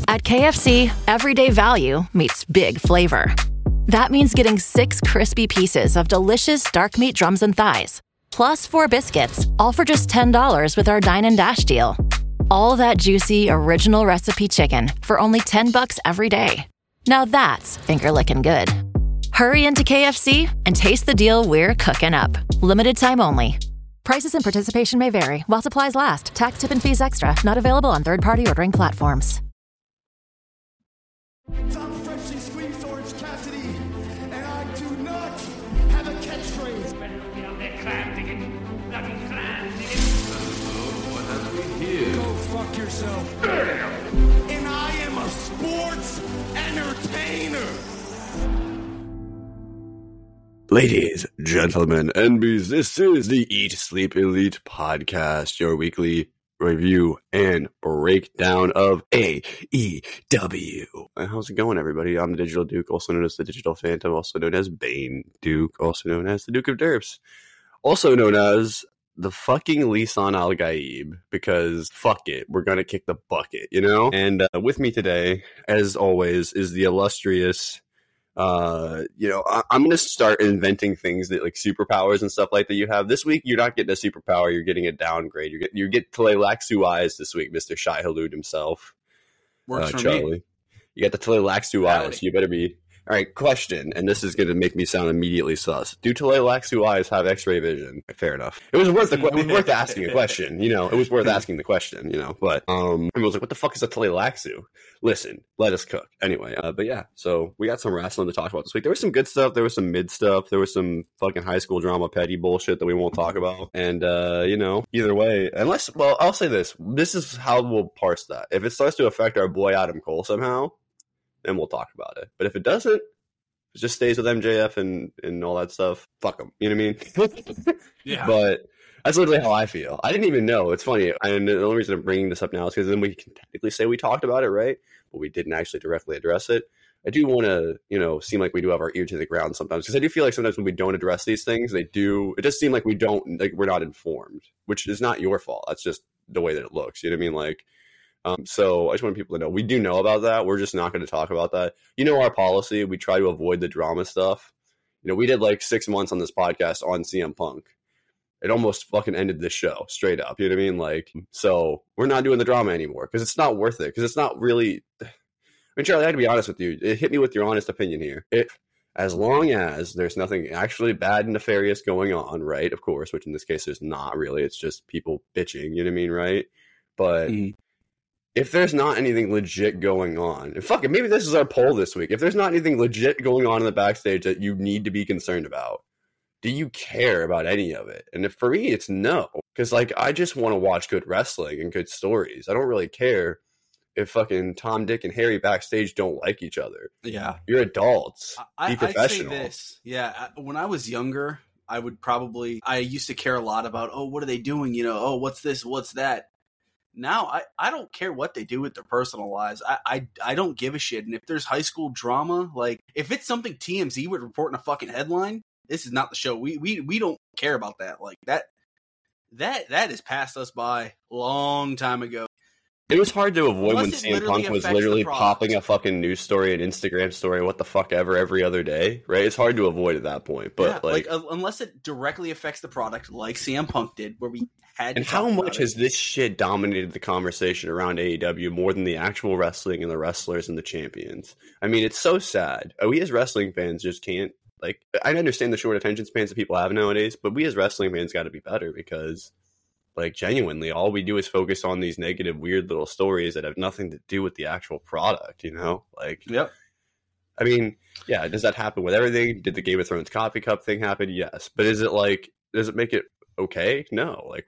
At KFC, everyday value meets big flavor. That means getting 6 crispy pieces of delicious dark meat drums and thighs, plus 4 biscuits, all for just $10 with our Dine and Dash deal. All that juicy, original recipe chicken for only $10 every day. Now that's finger-licking good. Hurry into KFC and taste the deal we're cooking up. Limited time only. Prices and participation may vary while supplies last. Tax, tip, and fees extra. Not available on third-party ordering platforms. Tom freshly squeezed Orange Cassidy, and I do not have a catchphrase. What have we here? Go fuck yourself. And I am a sports entertainer. Ladies, gentlemen, NBs, this is the Eat Sleep Elite podcast, your weekly review and breakdown of AEW. How's it going, everybody? I'm the Digital Duke, also known as the Digital Phantom, also known as Bane Duke, also known as the Duke of Derps, also known as the fucking Lisan Al Gaib, because fuck it, we're gonna kick the bucket, you know? And with me today, as always, is the illustrious... I'm going to start inventing things that like superpowers and stuff like that you have. This week, you're not getting a superpower. You're getting a downgrade. You get Tleilaxu eyes this week, Mr. Shai Hulud himself. Works for Charlie. me. You got the Tleilaxu eyes. You better be... All right, question, and this is going to make me sound immediately sus. Do Tleilaxu eyes have X-ray vision? Fair enough. It was worth asking a question, you know. It was worth asking the question, you know. But I was like, what the fuck is a Tleilaxu? Listen, let us cook. Anyway, but yeah, so we got some wrestling to talk about this week. There was some good stuff. There was some mid stuff. There was some fucking high school drama petty bullshit that we won't talk about. And, either way, I'll say this. This is how we'll parse that. If it starts to affect our boy Adam Cole somehow, then we'll talk about it. But if it doesn't, it just stays with MJF and all that stuff, fuck them. You know what I mean? Yeah. But that's literally how I feel. I didn't even know. It's funny. And the only reason I'm bringing this up now is because then we can technically say we talked about it, right? But we didn't actually directly address it. I do want to, seem like we do have our ear to the ground sometimes, because I do feel like sometimes when we don't address these things, it does seem like we're not informed, which is not your fault. That's just the way that it looks. You know what I mean? Like, so I just want people to know we do know about that. We're just not going to talk about that. You know, our policy, we try to avoid the drama stuff. You know, we did like 6 months on this podcast on CM Punk. It almost fucking ended this show straight up. You know what I mean? Like, so we're not doing the drama anymore because it's not worth it. Because it's not really, Charlie, I had to be honest with you. Hit me with your honest opinion here. As long as there's nothing actually bad and nefarious going on, right? Of course, which in this case there's not really. It's just people bitching. You know what I mean? Right? But if there's not anything legit going on, and fuck it, maybe this is our poll this week. If there's not anything legit going on in the backstage that you need to be concerned about, do you care about any of it? And for me, it's no. Because, like, I just want to watch good wrestling and good stories. I don't really care if fucking Tom, Dick, and Harry backstage don't like each other. Yeah. You're adults. Be professional. I'd say this. Yeah. When I was younger, I used to care a lot about, what are they doing? You know, what's this? What's that? Now, I don't care what they do with their personal lives. I don't give a shit. And if there's high school drama, like, if it's something TMZ would report in a fucking headline, this is not the show. We don't care about that. Like, that has passed us by a long time ago. It was hard to avoid when Unless it CM Punk was affects literally the product. popping a fucking news story, an Instagram story, what the fuck ever, every other day, right? It's hard to avoid at that point. But yeah, unless it directly affects the product, like CM Punk did, where we had to and how talk much about has it. this shit dominated the conversation around AEW more than the actual wrestling and the wrestlers and the champions? I mean, it's so sad. We as wrestling fans just can't, like, I understand the short attention spans that people have nowadays, but we as wrestling fans got to be better because, like, genuinely, all we do is focus on these negative, weird little stories that have nothing to do with the actual product, you know? Like, Yep. I mean, yeah, does that happen with everything? Did the Game of Thrones coffee cup thing happen? Yes. But is it like, does it make it okay? No. Like,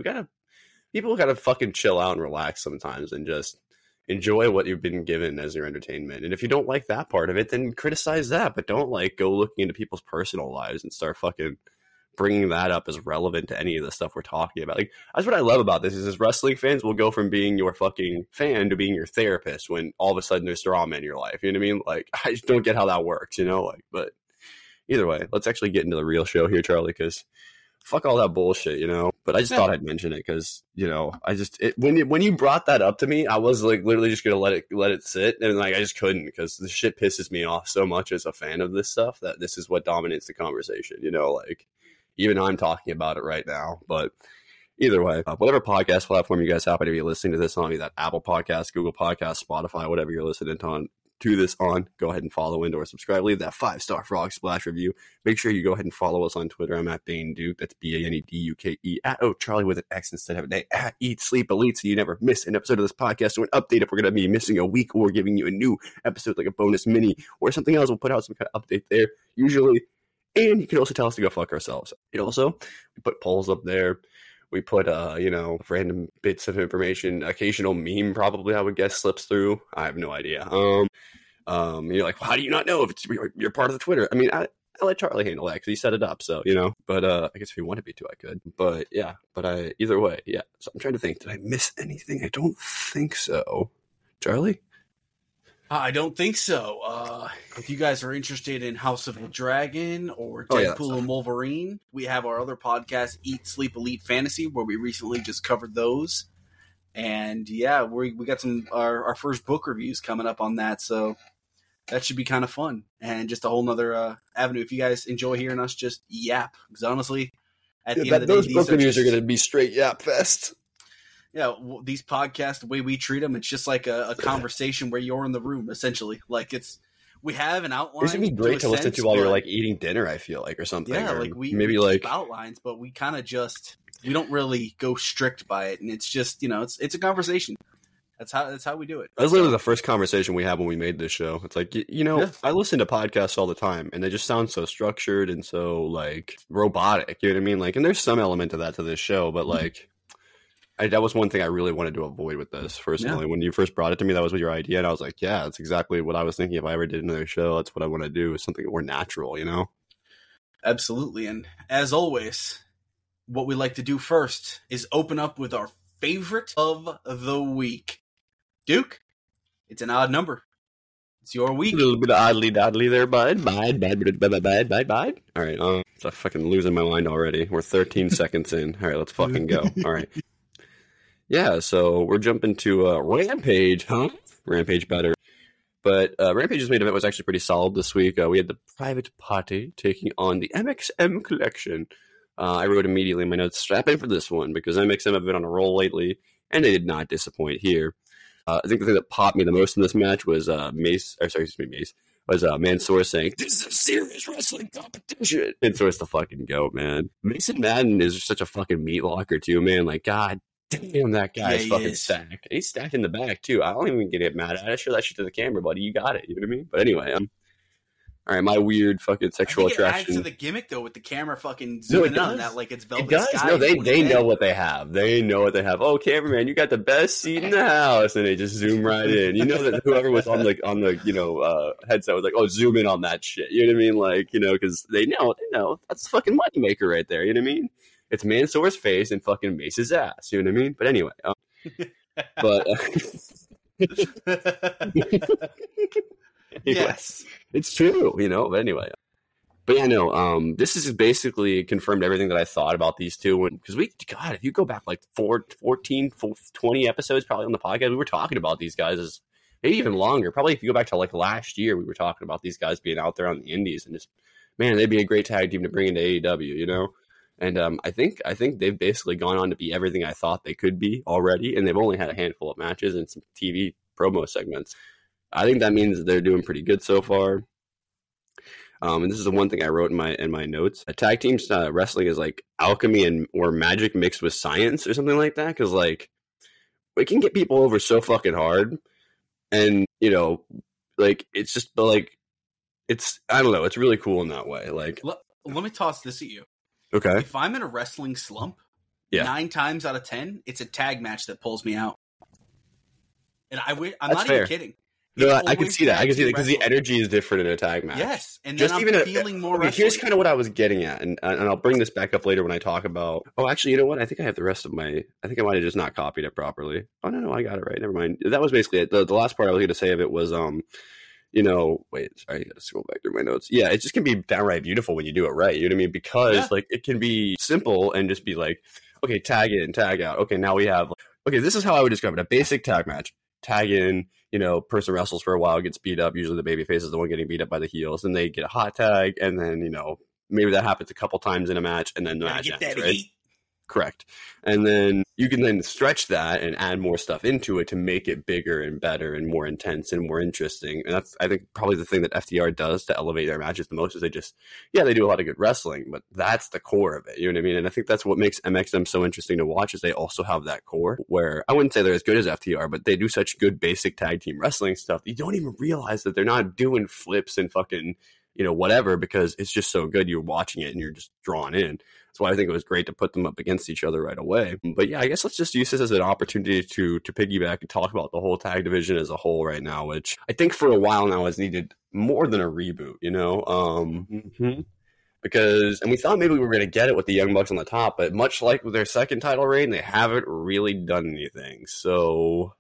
people gotta fucking chill out and relax sometimes and just enjoy what you've been given as your entertainment. And if you don't like that part of it, then criticize that, but don't, like, go looking into people's personal lives and start fucking bringing that up as relevant to any of the stuff we're talking about. Like, that's what I love about this is wrestling fans will go from being your fucking fan to being your therapist when all of a sudden there's drama in your life. You know what I mean? Like, I just don't get how that works, you know? Like, but either way, let's actually get into the real show here, Charlie, because fuck all that bullshit, you know. But I just thought I'd mention it because, you know, when you brought that up to me, I was like literally just gonna let it sit, and like I just couldn't because the shit pisses me off so much as a fan of this stuff that this is what dominates the conversation, you know. Like even I'm talking about it right now, but. Either way, whatever podcast platform you guys happen to be listening to this on, be that Apple Podcast, Google Podcast, Spotify, whatever you're listening to this on, go ahead and follow and or subscribe. Leave that 5-star Frog Splash review. Make sure you go ahead and follow us on Twitter. I'm at Bane Duke. That's BaneDuke. At Charlie with an X instead of an A. At Eat Sleep Elite, so you never miss an episode of this podcast or an update if we're going to be missing a week or giving you a new episode like a bonus mini or something else. We'll put out some kind of update there usually. And you can also tell us to go fuck ourselves. And also, we put polls up there. We put, you know, random bits of information, occasional meme probably I would guess slips through. I have no idea. You're like, well, how do you not know if it's you're part of the Twitter? I mean, I let Charlie handle that because he set it up, so, you know. But I guess if he wanted me to, I could. But, yeah. But either way, yeah. So I'm trying to think. Did I miss anything? I don't think so. Charlie? I don't think so. If you guys are interested in House of the Dragon or Deadpool and Wolverine, we have our other podcast, Eat, Sleep, Elite Fantasy, where we recently just covered those. And yeah, we got our first book reviews coming up on that, so that should be kind of fun. And just a whole nother avenue if you guys enjoy hearing us just yap. Because honestly, at the end of the day, those book reviews are going to be straight yap fest. Yeah, these podcasts, the way we treat them, it's just like a conversation where you're in the room, essentially. Like we have an outline. This would be great to listen to while you're like eating dinner, I feel like, or something. Yeah, or like we like keep outlines, but we kind of we don't really go strict by it, and it's just, you know, it's a conversation. That's how we do it. That was literally the first conversation we had when we made this show. It's like, you know, I listen to podcasts all the time, and they just sound so structured and so like robotic. You know what I mean? Like, and there's some element of that to this show, but like. That was one thing I really wanted to avoid with this, personally. Yeah. When you first brought it to me, that was your idea, and I was like, yeah, that's exactly what I was thinking. If I ever did another show, that's what I want to do, is something more natural, you know? Absolutely. And as always, what we like to do first is open up with our favorite of the week. Duke, it's an odd number. It's your week. A little bit of oddly there, bud. Bide. All right, I'm fucking losing my mind already. We're 13 seconds in. All right, let's fucking go. All right. Yeah, so we're jumping to Rampage, huh? Rampage better. But Rampage's main event was actually pretty solid this week. We had the Private Party taking on the MXM Collection. I wrote immediately in my notes, strap in for this one, because MXM have been on a roll lately, and they did not disappoint here. I think the thing that popped me the most in this match was Mansoor saying, "This is a serious wrestling competition." Mansoor's the fucking goat, man. Mason Madden is such a fucking meat locker too, man. Like, god damn, that guy's fucking stacked. He's stacked in the back too. I don't even get mad at it. Show that shit to the camera, buddy. You got it. You know what I mean? But anyway, all right, my weird fucking sexual attraction. It adds to the gimmick though, with the camera fucking zooming in on that like it's Velvet Sky. No, they know what they have. They know what they have. Oh, cameraman, you got the best seat in the house, and they just zoom right in. You know that whoever was on the headset was like, oh, zoom in on that shit. You know what I mean? Like, you know, because they know that's the fucking moneymaker right there. You know what I mean? It's Mansoor's face and fucking Mace's ass. You know what I mean? But anyway, yes, it's true, you know. But anyway, this is basically confirmed everything that I thought about these two. Because if you go back like 20 episodes probably on the podcast, we were talking about these guys as maybe even longer. Probably if you go back to like last year, we were talking about these guys being out there on the indies and just, man, they'd be a great tag team to bring into AEW, you know. And I think they've basically gone on to be everything I thought they could be already, and they've only had a handful of matches and some TV promo segments. I think that means they're doing pretty good so far. And this is the one thing I wrote in my notes. A tag team wrestling is like alchemy or magic mixed with science or something like that. Because like we can get people over so fucking hard, and you know, like it's just like I don't know. It's really cool in that way. Like, let me toss this at you. Okay. If I'm in a wrestling slump, 9 times out of 10, it's a tag match that pulls me out. And I'm not even kidding. No, I can see that. I can see that because the energy is different in a tag match. Yes, and then I'm feeling more wrestling. Here's kind of what I was getting at, and I'll bring this back up later when I talk about... Oh, actually, you know what? I think I have the rest of my... I think I might have just not copied it properly. Oh, no, I got it right. Never mind. That was basically it. The last part I was going to say of it was... wait, sorry, I gotta scroll back through my notes. Yeah, it just can be downright beautiful when you do it right. You know what I mean? Because like it can be simple and just be like, okay, tag in, tag out. Okay, now we have okay, this is how I would describe it. A basic tag match. Tag in, person wrestles for a while, gets beat up. Usually the babyface is the one getting beat up by the heels. Then they get a hot tag, and then, maybe that happens a couple times in a match, and then the match ends, right? Heat. Correct. And then you can then stretch that and add more stuff into it to make it bigger and better and more intense and more interesting. And that's, I think, probably the thing that FTR does to elevate their matches the most is they do a lot of good wrestling, but that's the core of it. You know what I mean? And I think that's what makes MXM so interesting to watch is they also have that core where I wouldn't say they're as good as FTR, but they do such good basic tag team wrestling stuff. You don't even realize that they're not doing flips and fucking, whatever, because it's just so good. You're watching it and you're just drawn in. That's why I think it was great to put them up against each other right away. But yeah, I guess let's just use this as an opportunity to piggyback and talk about the whole tag division as a whole right now, which I think for a while now has needed more than a reboot, Because, and we thought maybe we were going to get it with the Young Bucks on the top, but much like with their second title reign, they haven't really done anything. So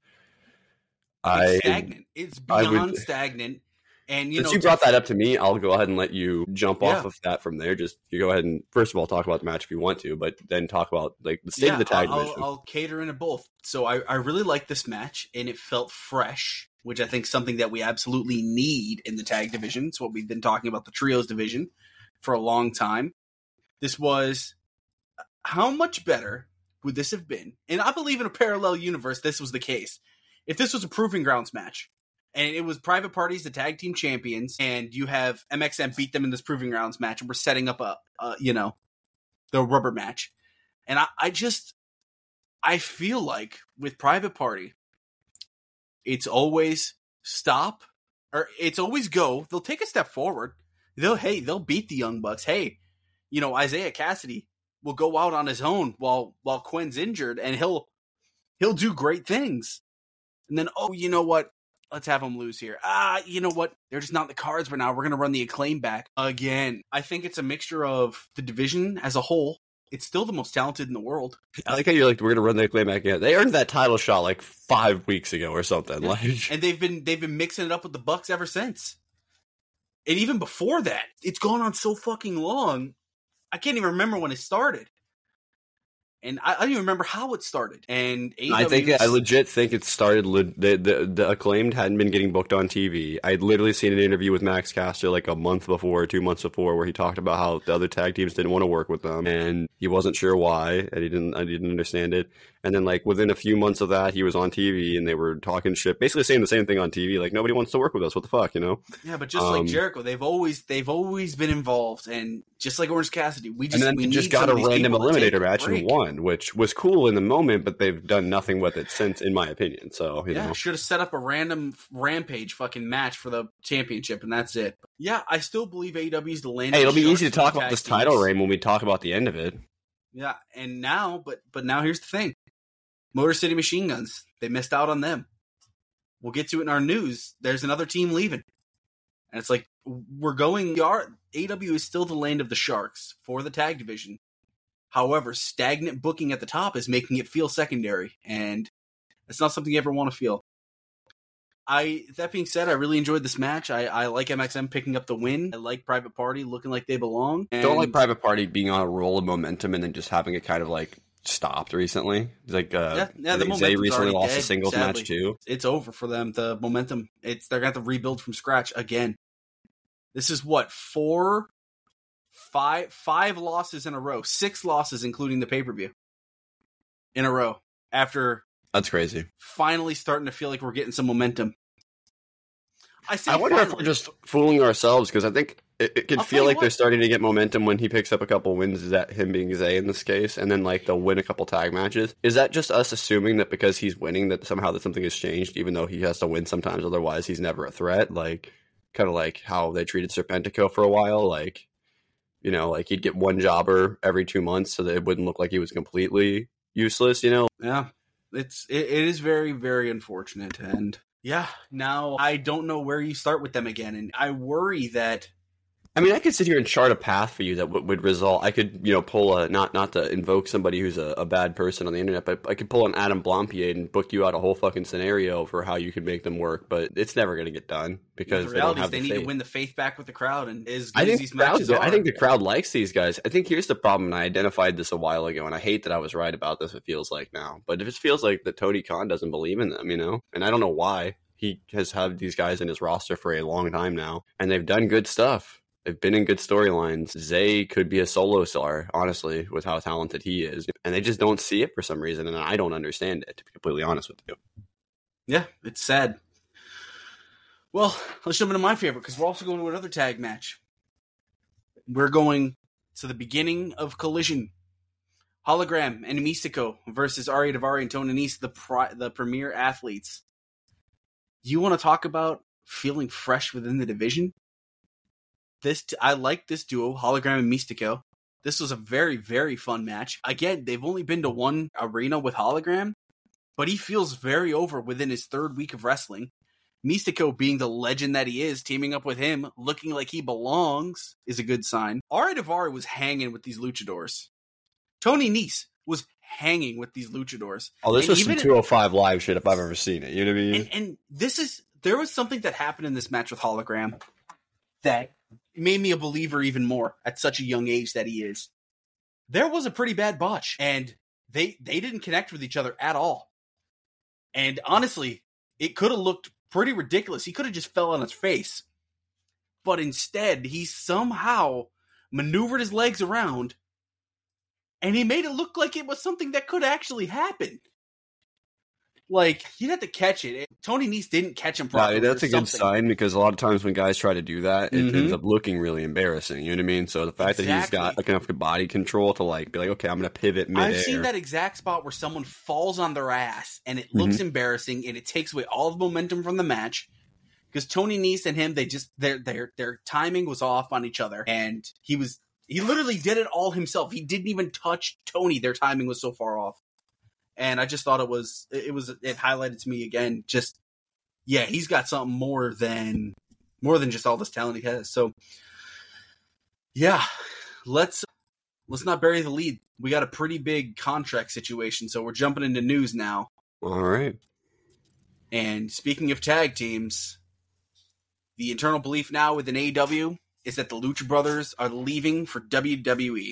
it's stagnant. It's beyond stagnant. And since you brought that up to me, I'll go ahead and let you jump off of that from there. Just you go ahead and first of all talk about the match if you want to, but then talk about like the state of the tag division. I'll cater into both. So I really like this match, and it felt fresh, which I think is something that we absolutely need in the tag division. It's what we've been talking about the trios division for a long time. This was how much better would this have been? And I believe in a parallel universe, this was the case. If this was a Proving Grounds match. And it was Private Parties, the tag team champions, and you have MXM beat them in this Proving Grounds match, and we're setting up the rubber match. And I feel like with Private Party, it's always stop, or it's always go. They'll take a step forward. They'll beat the Young Bucks. Hey, Isaiah Cassidy will go out on his own while Quinn's injured, and he'll do great things. And then, you know what? Let's have them lose here. You know what? They're just not in the cards right now. We're going to run the Acclaim back again. I think it's a mixture of the division as a whole. It's still the most talented in the world. I like how you're like, we're going to run the Acclaim back again. They earned that title shot like 5 weeks ago or something. Yeah. Like, and they've been mixing it up with the Bucks ever since. And even before that, it's gone on so fucking long. I can't even remember when it started. And I don't even remember how it started. And I legit think it started. The Acclaimed hadn't been getting booked on TV. I'd literally seen an interview with Max Caster like a month before, or 2 months before, where he talked about how the other tag teams didn't want to work with them, and he wasn't sure why, and I didn't understand it. And then like within a few months of that, he was on TV, and they were talking shit, basically saying the same thing on TV, like nobody wants to work with us. What the fuck, Yeah, but just like Jericho, they've always been involved, and just like Orange Cassidy, we just got a random eliminator match and won, which was cool in the moment, but they've done nothing with it since, in my opinion. So should have set up a random Rampage fucking match for the championship, and that's it. Yeah, I still believe AEW is the land. Hey, it'll be easy to talk about this title reign when we talk about the end of it. Yeah, and now, but now here's the thing. Motor City Machine Guns, they missed out on them. We'll get to it in our news. There's another team leaving. And it's like, AEW is still the land of the Sharks for the tag division. However, stagnant booking at the top is making it feel secondary. And it's not something you ever want to feel. That being said, I really enjoyed this match. I like MXM picking up the win. I like Private Party looking like they belong. Don't like Private Party being on a roll of momentum and then just having it kind of like stopped recently. Like the momentum's recently lost dead, a singles sadly. match too. It's over for them. The momentum. They're gonna have to rebuild from scratch again. This is what, 5 losses in a row, 6 losses including the pay-per-view in a row after. That's crazy. Finally starting to feel like we're getting some momentum. I wonder if we're just fooling ourselves, because I think it can feel like they're starting to get momentum when he picks up a couple wins, is that him being Zay in this case, and then like they'll win a couple tag matches. Is that just us assuming that because he's winning that somehow that something has changed, even though he has to win sometimes, otherwise he's never a threat? Like, kind of like how they treated Serpentico for a while, like, like he'd get one jobber every 2 months so that it wouldn't look like he was completely useless, Yeah, it is very, very unfortunate, and yeah, now I don't know where you start with them again, and I worry that I mean, I could sit here and chart a path for you that would result. I could, pull not to invoke somebody who's a bad person on the internet, but I could pull an Adam Blompier and book you out a whole fucking scenario for how you could make them work. But it's never going to get done because the reality is they need faith. to win the faith back with the crowd. And I think the crowd likes these guys. I think here's the problem. And I identified this a while ago, and I hate that I was right about this. It feels like now, but it feels like that Tony Khan doesn't believe in them, and I don't know why. He has had these guys in his roster for a long time now, and they've done good stuff. They've been in good storylines. Zay could be a solo star, honestly, with how talented he is. And they just don't see it for some reason, and I don't understand it, to be completely honest with you. Yeah, it's sad. Well, let's jump into my favorite, because we're also going to another tag match. We're going to the beginning of Collision. Hologram and Mystico versus Ari Daivari and Tony Nese, the premier athletes. You want to talk about feeling fresh within the division? I like this duo, Hologram and Mystico. This was a very, very fun match. Again, they've only been to one arena with Hologram, but he feels very over within his third week of wrestling. Mystico, being the legend that he is, teaming up with him, looking like he belongs, is a good sign. Ari Daivari was hanging with these luchadors. Tony Nese was hanging with these luchadors. Oh, this was some 205 Live shit if I've ever seen it. You know what I mean? And there was something that happened in this match with Hologram that made me a believer even more at such a young age that he is. There was a pretty bad botch, and they didn't connect with each other at all. And honestly, it could have looked pretty ridiculous. He could have just fell on his face. But instead, he somehow maneuvered his legs around, and he made it look like it was something that could actually happen. Like, you'd have to catch it. Tony Nese didn't catch him properly. Yeah, that's a good sign, because a lot of times when guys try to do that, it ends up looking really embarrassing. You know what I mean? So the fact that he's got enough body control to be like, okay, I'm going to pivot midair. I've seen that exact spot where someone falls on their ass, and it looks embarrassing, and it takes away all the momentum from the match. Because Tony Nese and him, their timing was off on each other, and he literally did it all himself. He didn't even touch Tony. Their timing was so far off. And I just thought it highlighted to me again, just, yeah, he's got something more than just all this talent he has. So yeah, let's not bury the lead. We got a pretty big contract situation, so we're jumping into news now. All right. And speaking of tag teams, the internal belief now within AEW is that the Lucha Brothers are leaving for WWE.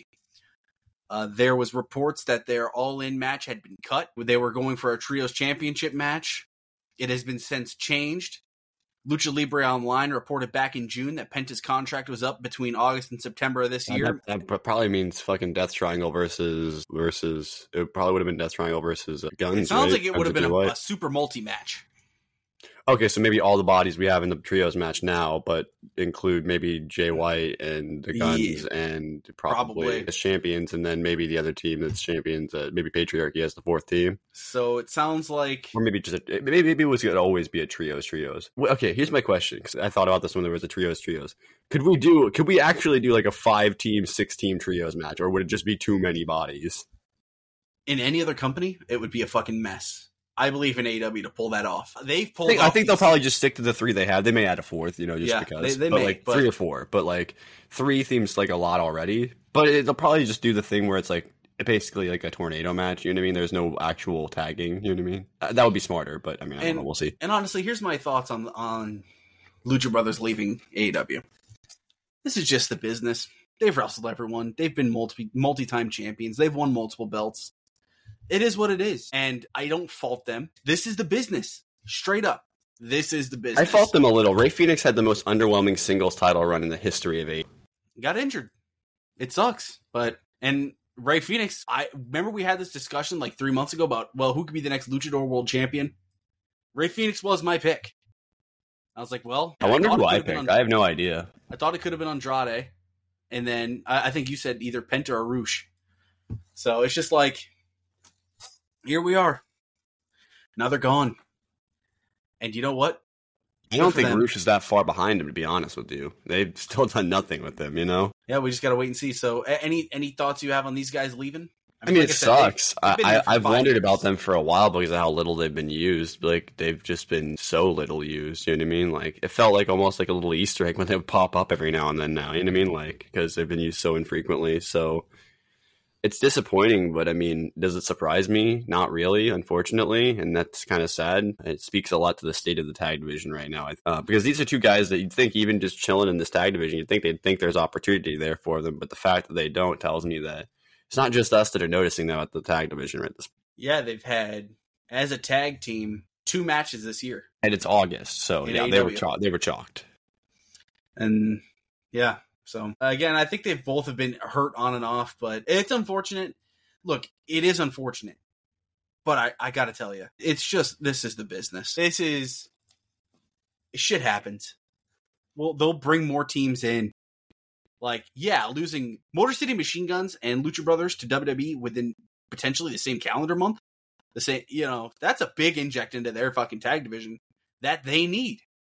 There was reports that their All-In match had been cut. They were going for a Trios Championship match. It has been since changed. Lucha Libre Online reported back in June that Penta's contract was up between August and September of this year. That probably means fucking Death Triangle versus. It probably would have been Death Triangle versus Guns. It sounds like it would have been a super multi-match. Okay, so maybe all the bodies we have in the trios match now, but include maybe Jay White and the Guns and probably as champions, and then maybe the other team that's champions, maybe Patriarchy as the fourth team. So it sounds like, or maybe maybe it was going to always be a trios. Okay, here's my question, because I thought about this when there was a trios. Could we actually do like a 5-team, 6-team trios match, or would it just be too many bodies? In any other company, it would be a fucking mess. I believe in AEW to pull that off. I think they'll probably just stick to the 3 they have. They may add a 4th, because. They may, but 3 or 4. But like 3 seems like a lot already. But they'll probably just do the thing where it's like basically like a tornado match. You know what I mean? There's no actual tagging. You know what I mean? That would be smarter. But I mean, I don't know. We'll see. And honestly, here's my thoughts on Lucha Brothers leaving AEW. This is just the business. They've wrestled everyone. They've been multi-time champions. They've won multiple belts. It is what it is, and I don't fault them. This is the business. Straight up. This is the business. I fault them a little. Ray Phoenix had the most underwhelming singles title run in the history of AEW. Got injured. It sucks, and Ray Phoenix, I remember we had this discussion like 3 months ago about, well, who could be the next Luchador World Champion? Ray Phoenix was my pick. I was like, well, I wonder who I picked. I have no idea. I thought it could have been Andrade, and then I think you said either Penta or Rush. So it's just like, here we are. Now they're gone. And you know what? I don't think Rush is that far behind him, to be honest with you. They've still done nothing with him, Yeah, we just got to wait and see. So any thoughts you have on these guys leaving? I mean, like it said, sucks. they've been here for I've 5 wondered years. about them for a while because of how little they've been used. Like, they've just been so little used. You know what I mean? Like, it felt like almost like a little Easter egg when they would pop up every now and then now. You know what I mean? Like, because they've been used so infrequently. So it's disappointing, but I mean, does it surprise me? Not really, unfortunately. And that's kind of sad. It speaks a lot to the state of the tag division right now. Because these are two guys that you'd think, even just chilling in this tag division, you'd think they'd think there's opportunity there for them. But the fact that they don't tells me that it's not just us that are noticing them at the tag division right this. Yeah, they've had, as a tag team, 2 matches this year. And it's August, so In yeah, AEW. they were chalked. And yeah, so again, I think they've both have been hurt on and off, but it's unfortunate. Look, it is unfortunate, but I got to tell you, it's just, this is the business. Shit happens. Well, they'll bring more teams in. Like, yeah, losing Motor City Machine Guns and Lucha Brothers to WWE within potentially the same calendar month, the same, that's a big inject into their fucking tag division that they need.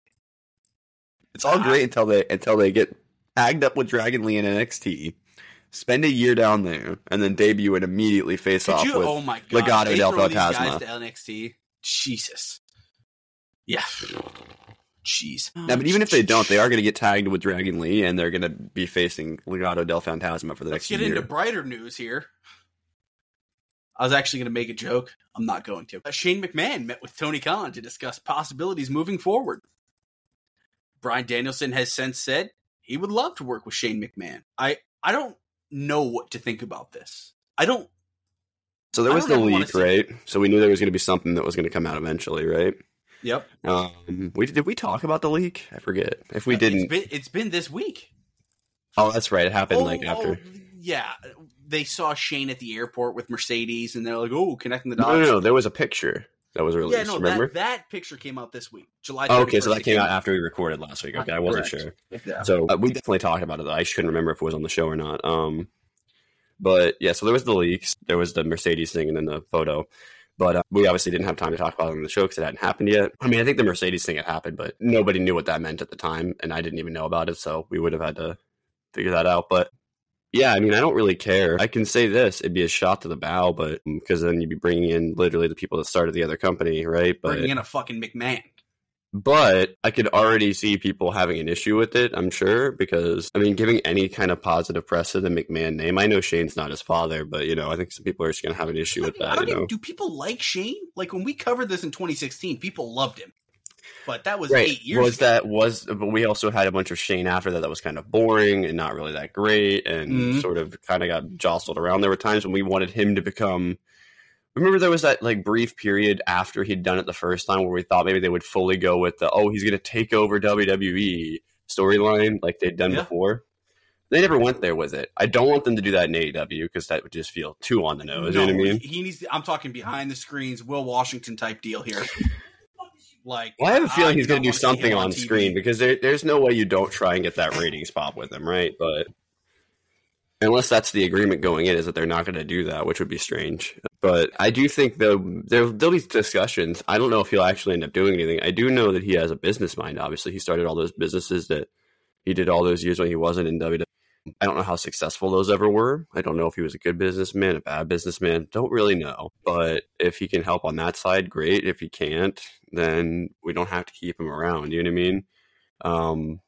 It's all great until they get tagged up with Dragon Lee in NXT, spend a year down there, and then debut and immediately face off with oh my God, Legado they del throw these Fantasma. guys to NXT. Jesus. Yeah. Jeez. Now, but even if they don't, they are going to get tagged with Dragon Lee, and they're going to be facing Legado del Fantasma for the Let's next get year. into brighter news here. I was actually going to make a joke. I'm not going to. Shane McMahon met with Tony Khan to discuss possibilities moving forward. Bryan Danielson has since said he would love to work with Shane McMahon. I don't know what to think about this. So there was the I don't ever wanna leak, see- right? So we knew there was going to be something that was going to come out eventually, right? Yep. Did we talk about the leak? I forget. If we didn't, It's been this week. oh, that's right. It happened after. Yeah. They saw Shane at the airport with Mercedes, and they're like, "Oh, connecting the No, dots." there was a picture that was released. Yeah, no, remember? that picture came out this week, July 31st. Oh, okay, so that came out after we recorded last week. Okay, I wasn't Correct. sure. Yeah. So we definitely talked about it. Though. I just couldn't remember if it was on the show or not. But yeah, so there was the leaks, there was the Mercedes thing, and then the photo. But we obviously didn't have time to talk about it on the show because it hadn't happened yet. I mean, I think the Mercedes thing had happened, but nobody knew what that meant at the time, and I didn't even know about it, so we would have had to figure that out. But yeah, I mean, I don't really care. I can say this: it'd be a shot to the bow, but because then you'd be bringing in literally the people that started the other company, right? But Bringing in a fucking McMahon. But I could already see people having an issue with it, I'm sure, because, I mean, giving any kind of positive press to the McMahon name, I know Shane's not his father, but, I think some people are just going to have an issue with that, Do people like Shane? Like, when we covered this in 2016, people loved him. But that was Right. 8 years ago. But we also had a bunch of Shane after that was kind of boring and not really that great and sort of kind of got jostled around. There were times when we wanted him to become... Remember there was that like brief period after he'd done it the first time where we thought maybe they would fully go with the, he's going to take over WWE storyline like they'd done before. They never went there with it. I don't want them to do that in AEW because that would just feel too on the nose. You know what I mean? He needs. I'm talking behind the screens, Will Washington type deal here. Like, Well, I have a feeling he's do going to not do wanna see something him on TV. screen because there's no way you don't try and get that ratings pop with him, right? But unless that's the agreement going in, is that they're not going to do that, which would be strange. But I do think there'll be discussions. I don't know if he'll actually end up doing anything. I do know that he has a business mind. Obviously, he started all those businesses that he did all those years when he wasn't in WWE. I don't know how successful those ever were. I don't know if he was a good businessman, a bad businessman. Don't really know. But if he can help on that side, great. If he can't, then we don't have to keep him around. You know what I mean?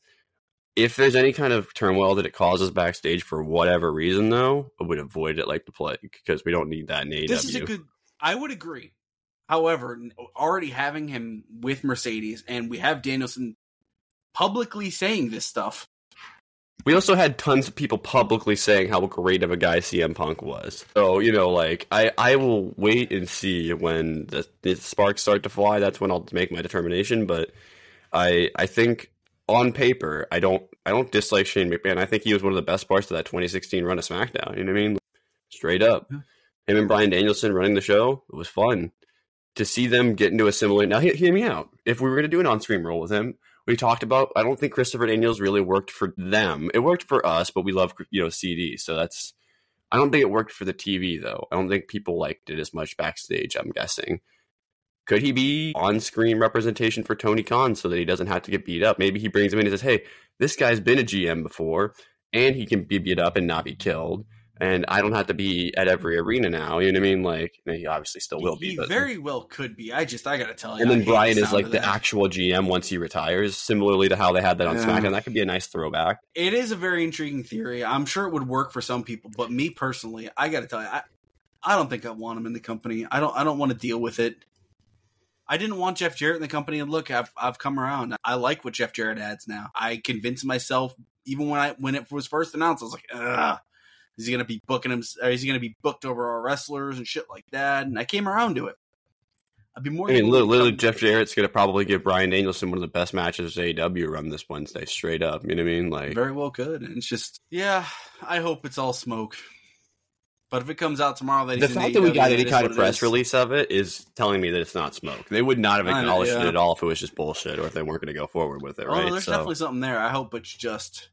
If there's any kind of turmoil that it causes backstage for whatever reason, though, I would avoid it like the plague because we don't need that in AEW. This is a good. I would agree. However, already having him with Mercedes, and we have Danielson publicly saying this stuff. We also had tons of people publicly saying how great of a guy CM Punk was. So, I will wait and see when the sparks start to fly. That's when I'll make my determination. But I think on paper, I don't dislike Shane McMahon. I think he was one of the best parts of that 2016 run of SmackDown. You know what I mean? Straight up. Yeah. Him and Bryan Danielson running the show, it was fun. To see them get into a similar... Now, hear me out. If we were going to do an on-screen role with him, we talked about... I don't think Christopher Daniels really worked for them. It worked for us, but we love, CD. So that's... I don't think it worked for the TV, though. I don't think people liked it as much backstage, I'm guessing. Could he be on-screen representation for Tony Khan so that he doesn't have to get beat up? Maybe he brings him in and says, hey, this guy's been a GM before, and he can be beat up and not be killed. And I don't have to be at every arena now. You know what I mean? Like, he obviously still will be. He but very well could be. I gotta tell you. And then I hate Brian the is sound like of the that. actual GM once he retires, similarly to how they had that on Yeah. SmackDown. That could be a nice throwback. It is a very intriguing theory. I'm sure it would work for some people, but me personally, I gotta tell you, I don't think I want him in the company. I don't want to deal with it. I didn't want Jeff Jarrett in the company, and look, I've come around. I like what Jeff Jarrett adds now. I convinced myself, even when it was first announced, I was like, ugh. Is he going to be booking him? Or is he going to be booked over our wrestlers and shit like that? And I came around to it. I'd be more. I mean, literally, Jeff Jarrett's going to probably give Bryan Danielson one of the best matches AEW run this Wednesday, straight up. You know what I mean? Like, very well could. And it's just, yeah, I hope it's all smoke. But if it comes out tomorrow that he's the in fact that we AEW, got any it is kind what of it press is. release of it is telling me that it's not smoke. They would not have I know, acknowledged yeah. it at all if it was just bullshit or if they weren't going to go forward with it, Oh, right? there's definitely something there. I hope it's just,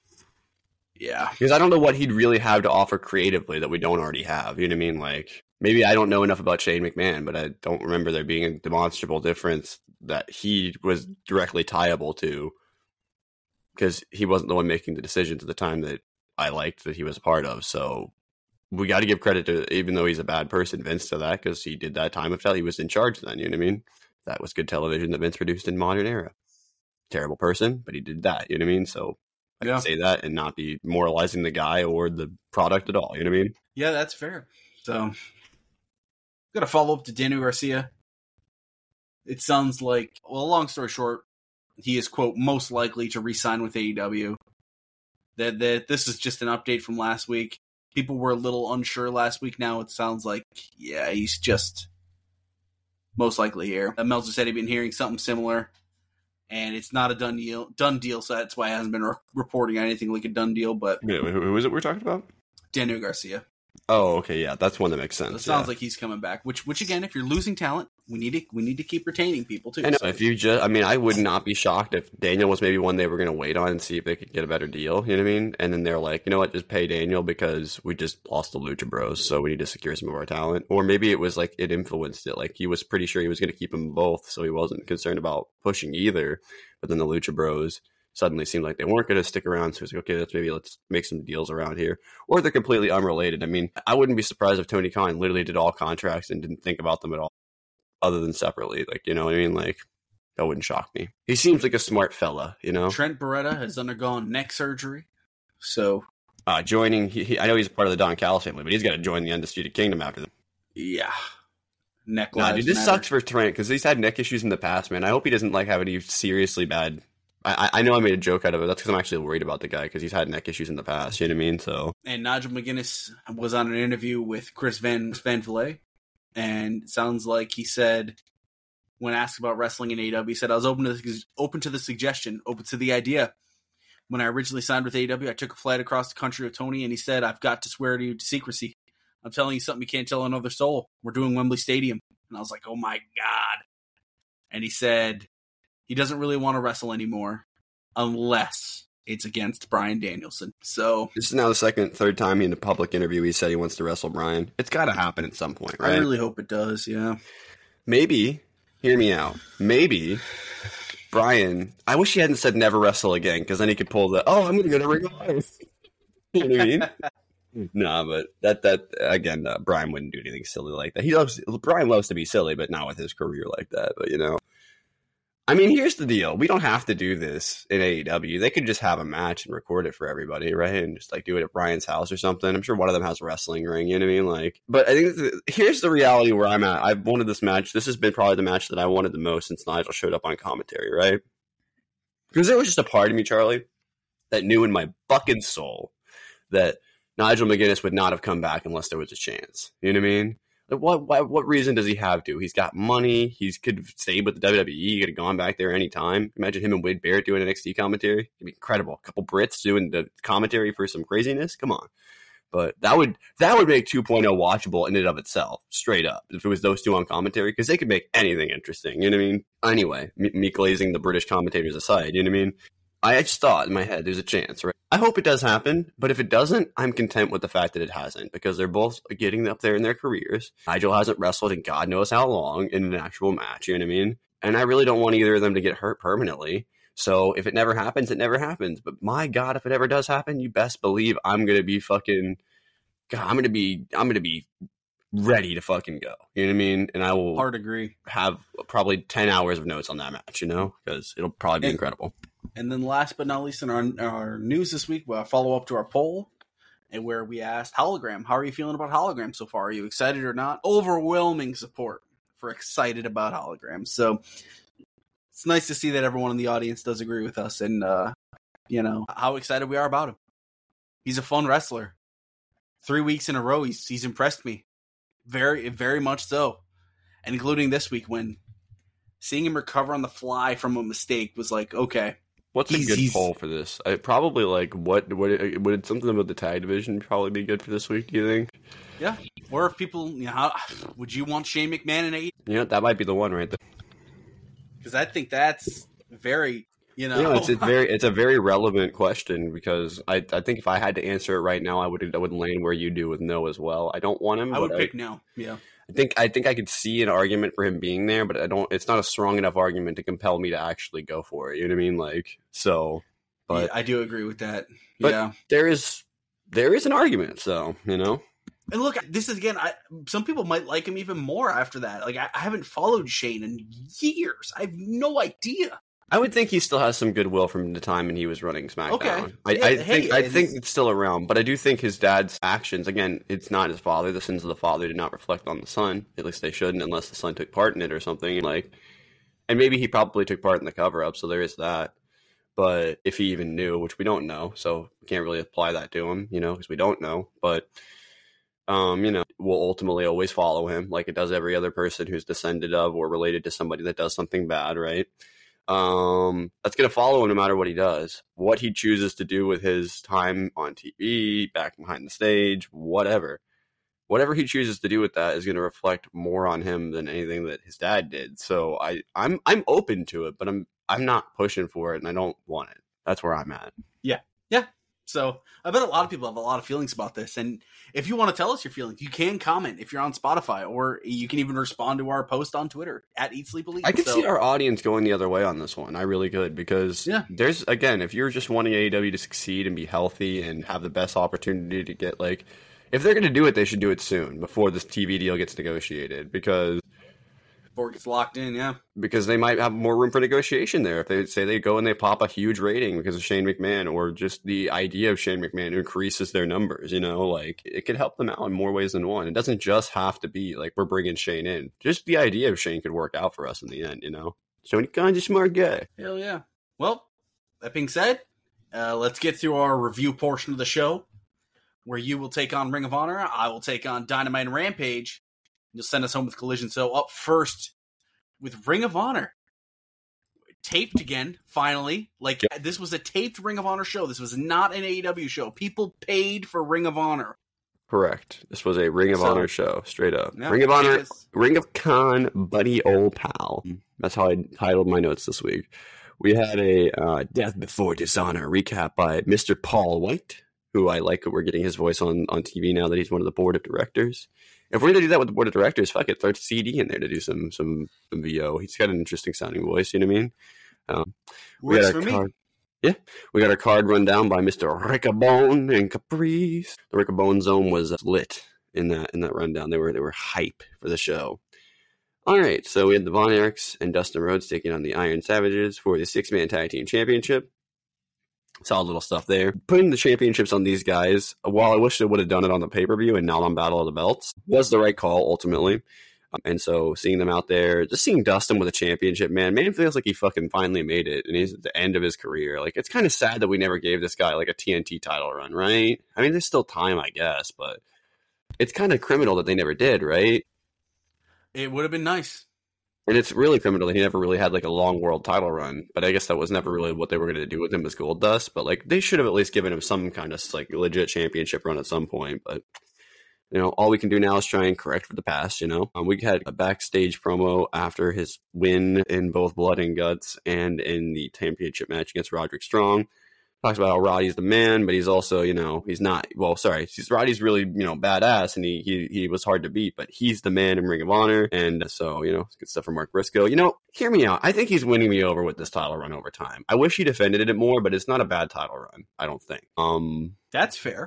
yeah. Because I don't know what he'd really have to offer creatively that we don't already have. You know what I mean? Like, maybe I don't know enough about Shane McMahon, but I don't remember there being a demonstrable difference that he was directly tieable to, because he wasn't the one making the decisions at the time that I liked that he was a part of. So we got to give credit to, even though he's a bad person, Vince, to that, because he did that time of tell. He was in charge then. You know what I mean? That was good television that Vince produced in modern era. Terrible person, but he did that. You know what I mean? So I Yeah. can say that and not be moralizing the guy or the product at all. You know what I mean? Yeah, that's fair. So, got to follow up to Daniel Garcia. It sounds like, well, long story short, he is, quote, most likely to re-sign with AEW. That this is just an update from last week. People were a little unsure last week. Now it sounds like, yeah, he's just most likely here. Meltzer said he'd been hearing something similar, and it's not a done deal, so that's why he hasn't been reporting anything like a done deal, but Who is it we're talking about? Daniel Garcia. Oh, okay, yeah, that's one that makes sense. It sounds like he's coming back. Which again, if you're losing talent, we need to keep retaining people too. I know. So, If you just, I mean, I would not be shocked if Daniel was maybe one they were going to wait on and see if they could get a better deal. You know what I mean? And then they're like, you know what, just pay Daniel because we just lost the Lucha Bros, so we need to secure some of our talent. Or maybe it was like it influenced it. Like he was pretty sure he was going to keep them both, so he wasn't concerned about pushing either. But then the Lucha Bros suddenly seemed like they weren't going to stick around, so he's like, okay, let's make some deals around here. Or they're completely unrelated. I mean, I wouldn't be surprised if Tony Khan literally did all contracts and didn't think about them at all, other than separately. Like, you know what I mean? Like, that wouldn't shock me. He seems like a smart fella, you know? Trent Beretta has undergone neck surgery, so Joining, I know he's a part of the Don Callis family, but he's got to join the Undisputed Kingdom after that. yeah, neck. Nah, lives dude, this matter. sucks for Trent because he's had neck issues in the past, man. I hope he doesn't like have any seriously bad. I know I made a joke out of it. That's because I'm actually worried about the guy because he's had neck issues in the past. You know what I mean? So And Nigel McGuinness was on an interview with Chris Van Vliet, and it sounds like he said, when asked about wrestling in AEW, he said, I was open to the suggestion, open to the idea. When I originally signed with AEW, I took a flight across the country with Tony, and he said, I've got to swear to you to secrecy. I'm telling you something you can't tell another soul. We're doing Wembley Stadium. And I was like, oh my God. And he said he doesn't really want to wrestle anymore unless it's against Bryan Danielson. So this is now the third time in a public interview he said he wants to wrestle Bryan. It's got to happen at some point, right? I really hope it does, yeah. Maybe, hear me out, maybe Bryan, I wish he hadn't said never wrestle again, because then he could pull the, I'm going to go to Ring of Honor. You know what I mean? Nah, but that again, Bryan wouldn't do anything silly like that. Bryan loves to be silly, but not with his career like that. But, you know, I mean, here's the deal. We don't have to do this in AEW. They could just have a match and record it for everybody, right? And just like do it at Bryan's house or something. I'm sure one of them has a wrestling ring, you know what I mean? Like, but I think here's the reality where I'm at. I've wanted this match. This has been probably the match that I wanted the most since Nigel showed up on commentary, right? Because there was just a part of me, Charlie, that knew in my fucking soul that Nigel McGuinness would not have come back unless there was a chance. You know what I mean? Like, what reason does he have to? He's got money. He could have stayed with the WWE. He could have gone back there anytime. Imagine him and Wade Barrett doing NXT commentary. It'd be incredible. A couple Brits doing the commentary for some craziness. Come on. But that would make 2.0 watchable in and of itself, straight up, if it was those two on commentary, because they could make anything interesting. You know what I mean? Anyway, me glazing the British commentators aside, you know what I mean? I just thought in my head, there's a chance, right? I hope it does happen, but if it doesn't, I'm content with the fact that it hasn't, because they're both getting up there in their careers. Nigel hasn't wrestled in God knows how long in an actual match, you know what I mean? And I really don't want either of them to get hurt permanently. So if it never happens, it never happens. But my God, if it ever does happen, you best believe I'm going to be fucking God, I'm gonna be ready to fucking go. You know what I mean? And I will Hard agree. have probably 10 hours of notes on that match, because it'll probably be incredible. And then last but not least in our news this week, we'll follow up to our poll and where we asked Hologram, how are you feeling about Hologram so far? Are you excited or not? Overwhelming support for excited about Hologram. So it's nice to see that everyone in the audience does agree with us and, how excited we are about him. He's a fun wrestler. 3 weeks in a row, he's impressed me. Very, very much so. And including this week when seeing him recover on the fly from a mistake was like, okay. What's a good poll for this? Probably like what would something about the tag division probably be good for this week, do you think? Yeah. Or if people, would you want Shane McMahon in AEW? That might be the one right there. Because I think that's very, it's a very relevant question because I think if I had to answer it right now, I would land where you do with no as well. I don't want him. I would pick no. Yeah. I think I could see an argument for him being there, but it's not a strong enough argument to compel me to actually go for it. You know what I mean? But yeah, I do agree with that. But yeah. there is an argument, so, And look, this is again, some people might like him even more after that. Like I haven't followed Shane in years. I have no idea. I would think he still has some goodwill from the time when he was running SmackDown. Okay. I think it's still around, but I do think his dad's actions, again, it's not his father. The sins of the father did not reflect on the son. At least they shouldn't, unless the son took part in it or something. And maybe he probably took part in the cover-up, so there is that. But if he even knew, which we don't know, so we can't really apply that to him, because we don't know. But, we'll ultimately always follow him, like it does every other person who's descended of or related to somebody that does something bad, right? That's going to follow him no matter what he does. What he chooses to do with his time on TV, back behind the stage, whatever he chooses to do with that is going to reflect more on him than anything that his dad did. So I'm open to it, but I'm not pushing for it, and I don't want it. That's where I'm at. Yeah. So I bet a lot of people have a lot of feelings about this. And if you want to tell us your feelings, you can comment if you're on Spotify, or you can even respond to our post on Twitter at Eat Sleep Elite. I could see our audience going the other way on this one. I really could, because there's, again, if you're just wanting AEW to succeed and be healthy and have the best opportunity to get, if they're going to do it, they should do it soon before this TV deal gets negotiated, before it gets locked in, yeah. Because they might have more room for negotiation there. If they say they go and they pop a huge rating because of Shane McMahon, or just the idea of Shane McMahon increases their numbers, it could help them out in more ways than one. It doesn't just have to be we're bringing Shane in. Just the idea of Shane could work out for us in the end, So he's kind of smart guy. Hell yeah. Well, that being said, let's get through our review portion of the show, where you will take on Ring of Honor, I will take on Dynamite and Rampage. You'll send us home with Collision. So up first with Ring of Honor. Taped again, finally. This was a taped Ring of Honor show. This was not an AEW show. People paid for Ring of Honor. Correct. This was a Ring of Honor show, straight up. Yeah, Ring of Honor, Ring of Con, buddy old pal. That's how I titled my notes this week. We had a Death Before Dishonor recap by Mr. Paul White, who I like. We're getting his voice on TV now that he's one of the board of directors. If we're going to do that with the board of directors, fuck it, throw CD in there to do some VO. He's got an interesting sounding voice, you know what I mean? Works for me. Yeah, we got our card run down by Mr. Riccabone and Caprice. The Riccabone zone was lit in that rundown. They were hype for the show. All right, so we had the Von Erichs and Dustin Rhodes taking on the Iron Savages for the 6-man tag team championship. Solid little stuff there. Putting the championships on these guys, while I wish they would have done it on the pay-per-view and not on Battle of the Belts, was the right call ultimately. And so seeing them out there, just seeing Dustin with a championship, man feels like he fucking finally made it, and he's at the end of his career. It's kind of sad that we never gave this guy a TNT title run, right? I mean, there's still time, I guess, but it's kind of criminal that they never did, right? It would have been nice. And it's really criminal that he never really had a long world title run, but I guess that was never really what they were going to do with him as Goldust. But they should have at least given him some kind of legit championship run at some point. But all we can do now is try and correct for the past. We had a backstage promo after his win in both Blood and Guts and in the championship match against Roderick Strong. Talks about how Roddy's the man, but he's also, he's not, Roddy's really, badass, and he was hard to beat, but he's the man in Ring of Honor, and so, good stuff from Mark Briscoe. Hear me out. I think he's winning me over with this title run over time. I wish he defended it more, but it's not a bad title run, I don't think. That's fair.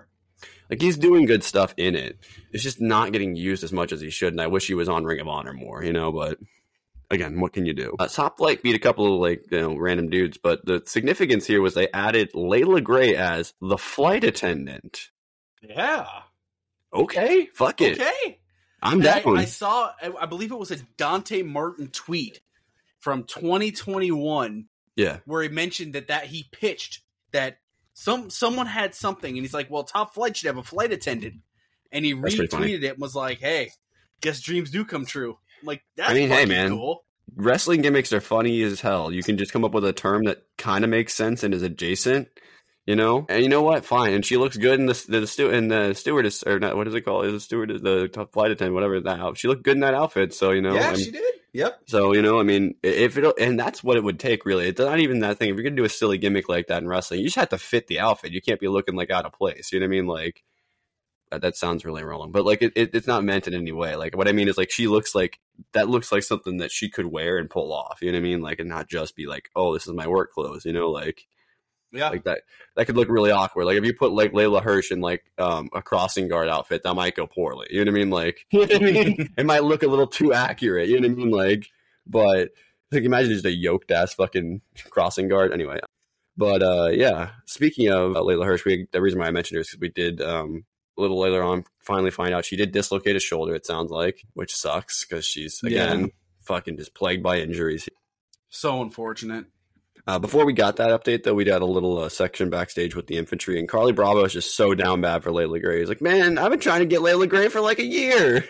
Like, he's doing good stuff in it. It's just not getting used as much as he should, and I wish he was on Ring of Honor more, but again, what can you do? Top Flight beat a couple of random dudes, but the significance here was they added Layla Gray as the flight attendant. Yeah. Okay, fuck it. Okay. I'm down. I saw, I believe it was a Dante Martin tweet from 2021. Yeah. Where he mentioned that he pitched that someone had something, and he's like, well, Top Flight should have a flight attendant. And he retweeted it and was like, hey, guess dreams do come true. I'm like, that's hey, man. Cool. Wrestling gimmicks are funny as hell. You can just come up with a term that kind of makes sense and is adjacent, And you know what? Fine. And she looks good in the stewardess, or not, what is it called? Is it stewardess, the top flight attendant, whatever that. She looked good in that outfit. So, Yeah, she did. Yep. So, and that's what it would take, really. It's not even that thing. If you're going to do a silly gimmick like that in wrestling, you just have to fit the outfit. You can't be looking out of place. You know what I mean? Like, that sounds really wrong, but it's not meant in any way. Like, what I mean is she looks like something that she could wear and pull off. You know what I mean? Like, and not just be like, oh, this is my work clothes. Yeah, like that could look really awkward. Like if you put Layla Hirsch in a crossing guard outfit, that might go poorly. You know what I mean? Like, it might look a little too accurate. You know what I mean? Like, but imagine just a yoked ass fucking crossing guard. Anyway, but yeah. Speaking of Layla Hirsch, the reason why I mentioned her is because we did a little later on finally find out she did dislocate a shoulder. It sounds like, which sucks because she's again fucking just plagued by injuries. So unfortunate. Before we got that update, though, we had a little section backstage with the infantry, and Carly Bravo is just so down bad for Layla Gray. He's like, man, I've been trying to get Layla Gray for a year.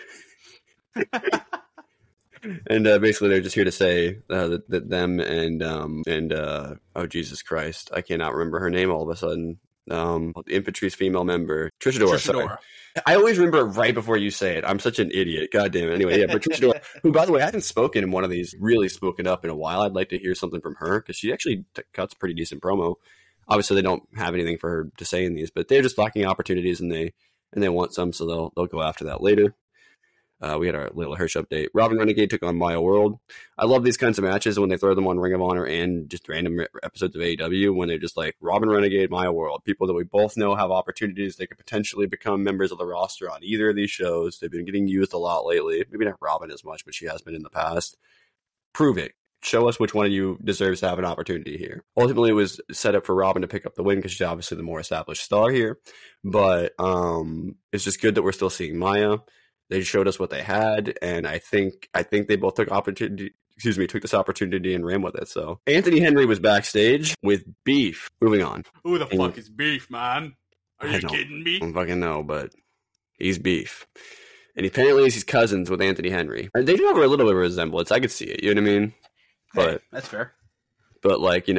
And basically, they're just here to say that them and oh, Jesus Christ, I cannot remember her name all of a sudden. The infantry's female member, Trisha Dora. Sorry. I always remember it right before you say it. I'm such an idiot. God damn it. Anyway, yeah, but Trisha Dora, who, by the way, hasn't spoken in one of these, really spoken up in a while. I'd like to hear something from her because she actually cuts pretty decent promo. Obviously, they don't have anything for her to say in these, but they're just lacking opportunities, and they want some, so they'll go after that later. We had our little Hirsch update. Robin Renegade took on Maya World. I love these kinds of matches when they throw them on Ring of Honor and just random episodes of AEW when they're just like Robin Renegade, Maya World. People that we both know have opportunities. They could potentially become members of the roster on either of these shows. They've been getting used a lot lately. Maybe not Robin as much, but she has been in the past. Prove it. Show us which one of you deserves to have an opportunity here. Ultimately, it was set up for Robin to pick up the win because she's obviously the more established star here. But it's just good that we're still seeing Maya. They showed us what they had, and I think they both took this opportunity and ran with it. So Anthony Henry was backstage with Beef. Moving on. Who the fuck is Beef, man? Are you kidding me? I don't fucking know, but he's Beef. And apparently he's cousins with Anthony Henry. They do have a little bit of a resemblance. I could see it. You know what I mean? But hey, that's fair. But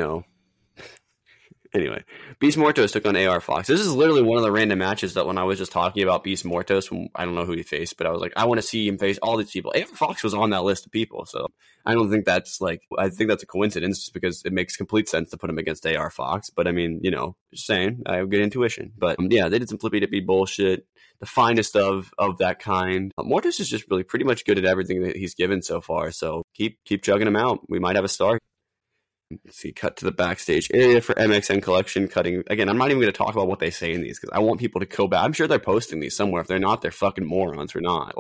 anyway, Beast Mortos took on AR Fox. This is literally one of the random matches that when I was just talking about Beast Mortos, I don't know who he faced, but I was like, I want to see him face all these people. AR Fox was on that list of people, so I don't think that's I think that's a coincidence just because it makes complete sense to put him against AR Fox. But I mean, just saying, I have good intuition. But yeah, they did some flippy dippy bullshit. The finest of that kind. Mortos is just really pretty much good at everything that he's given so far, so keep chugging him out. We might have a star. Let's see, cut to the backstage area for MXN Collection cutting. Again, I'm not even going to talk about what they say in these because I want people to go back. I'm sure they're posting these somewhere. If they're not, they're fucking morons or not.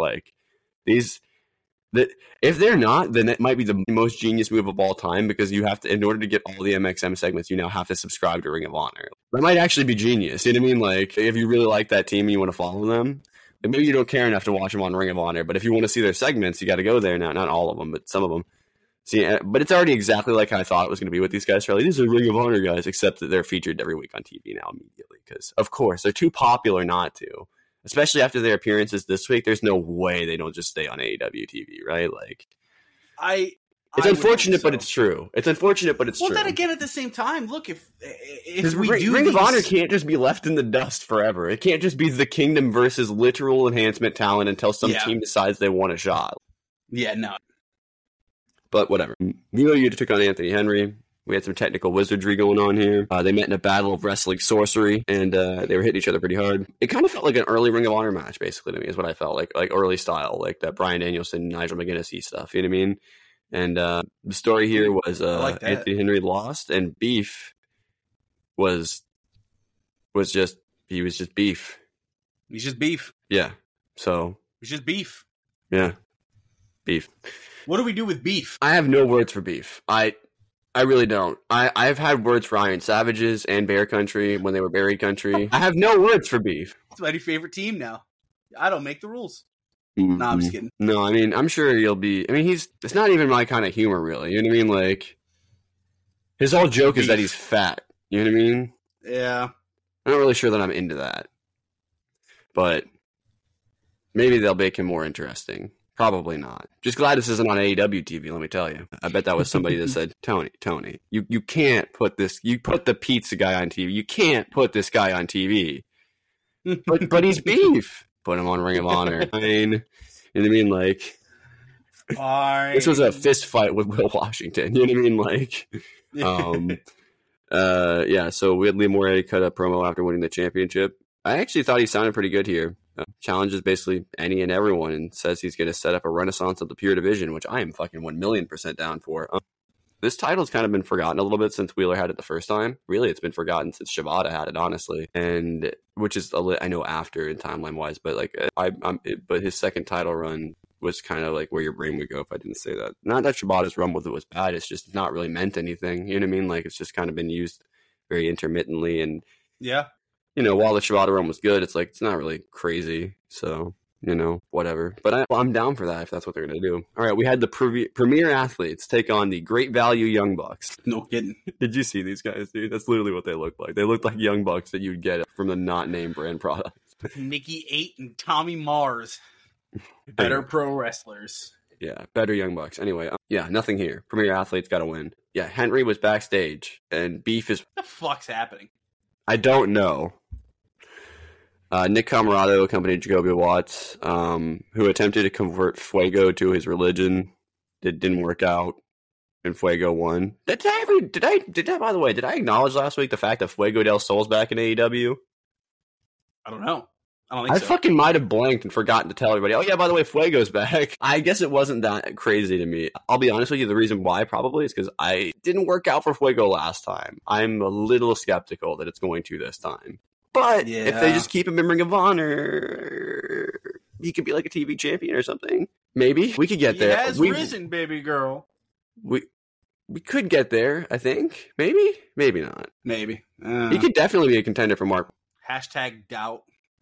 If they're not, then it might be the most genius move of all time because you have to, in order to get all the MXM segments, you now have to subscribe to Ring of Honor. That might actually be genius. You know what I mean? If you really like that team and you want to follow them, and maybe you don't care enough to watch them on Ring of Honor, but if you want to see their segments, you got to go there now. Not all of them, but some of them. See, but it's already exactly like how I thought it was going to be with these guys. Charlie, these are Ring of Honor guys, except that they're featured every week on TV now immediately. Because, of course, they're too popular not to. Especially after their appearances this week, there's no way they don't just stay on AEW TV, right? It's unfortunate, but it's true. It's unfortunate, but it's true. Well, then again, at the same time, look, if we do Ring of Honor can't just be left in the dust forever. It can't just be the Kingdom versus literal enhancement talent until some team decides they want a shot. Yeah, no. But whatever. Milo Yuta took on Anthony Henry. We had some technical wizardry going on here. They met in a battle of wrestling sorcery, and they were hitting each other pretty hard. It kind of felt like an early Ring of Honor match, basically, to me, is what I felt like early style, like that Bryan Danielson, Nigel McGuinness-y stuff. You know what I mean? And the story here was Anthony Henry lost, and Beef was just Beef. He's just beef. Yeah. So He's just beef. yeah, beef. What do we do with beef? I have no words for beef. I really don't. I've had words for Iron Savages and Bear Country when they were Berry Country. I have no words for beef. It's my favorite team now. I don't make the rules. Nah, I'm just kidding. No, I mean, I'm sure he'll be. I mean, it's not even my kind of humor, really. You know what I mean? Like, his whole joke is that he's fat. You know what I mean? Yeah. I'm not really sure that I'm into that. But maybe they'll make him more interesting. Probably not. Just glad this isn't on AEW TV, let me tell you. I bet that was somebody that said, Tony, you can't put this, you put the pizza guy on TV. You can't put this guy on TV. But he's beef. Put him on Ring of Honor. I mean, you know what I mean? Like, this was a fist fight with Will Washington. You know what I mean? Like, yeah, so we had Lee Moretti cut a promo after winning the championship. I actually thought he sounded pretty good here. Challenges basically any and everyone and says he's going to set up a renaissance of the pure division, which I am fucking 1,000,000% down for. This title's kind of been forgotten a little bit since Wheeler had it the first time. Really, it's been forgotten since Shibata had it, honestly, and which is I know after in timeline wise, but like but his second title run was kind of like where your brain would go if I didn't say that. Not that Shibata's run with it was bad; it's just not really meant anything. You know what I mean? Like it's just kind of been used very intermittently, and yeah. You know, while the Shibata run was good, it's like, it's not really crazy. So, you know, whatever. But I'm down for that if that's what they're going to do. All right, we had the premier athletes take on the Great Value Young Bucks. No kidding. Did you see these guys, dude? That's literally what they look like. They look like Young Bucks that you'd get from the not name brand product. Nikki 8 and Tommy Mars. Better pro wrestlers. Yeah, better Young Bucks. Anyway, yeah, nothing here. Premier athletes got to win. Yeah, Henry was backstage, and beef is... What the fuck's happening? I don't know. Nick Camarado accompanied Jacoby Watts, who attempted to convert Fuego to his religion. It didn't work out, and Fuego won. By the way, did I acknowledge last week the fact that Fuego del Sol's back in AEW? I don't know. I don't think so. I fucking might have blanked and forgotten to tell everybody, oh yeah, by the way, Fuego's back. I guess it wasn't that crazy to me. I'll be honest with you, the reason why probably is because I didn't work out for Fuego last time. I'm a little skeptical that it's going to this time. But if they just keep him in Ring of Honor, he could be like a TV champion or something. Maybe. We could get there. He has risen, baby girl. We could get there, I think. Maybe? Maybe not. Maybe. He could definitely be a contender for Mark. #doubt.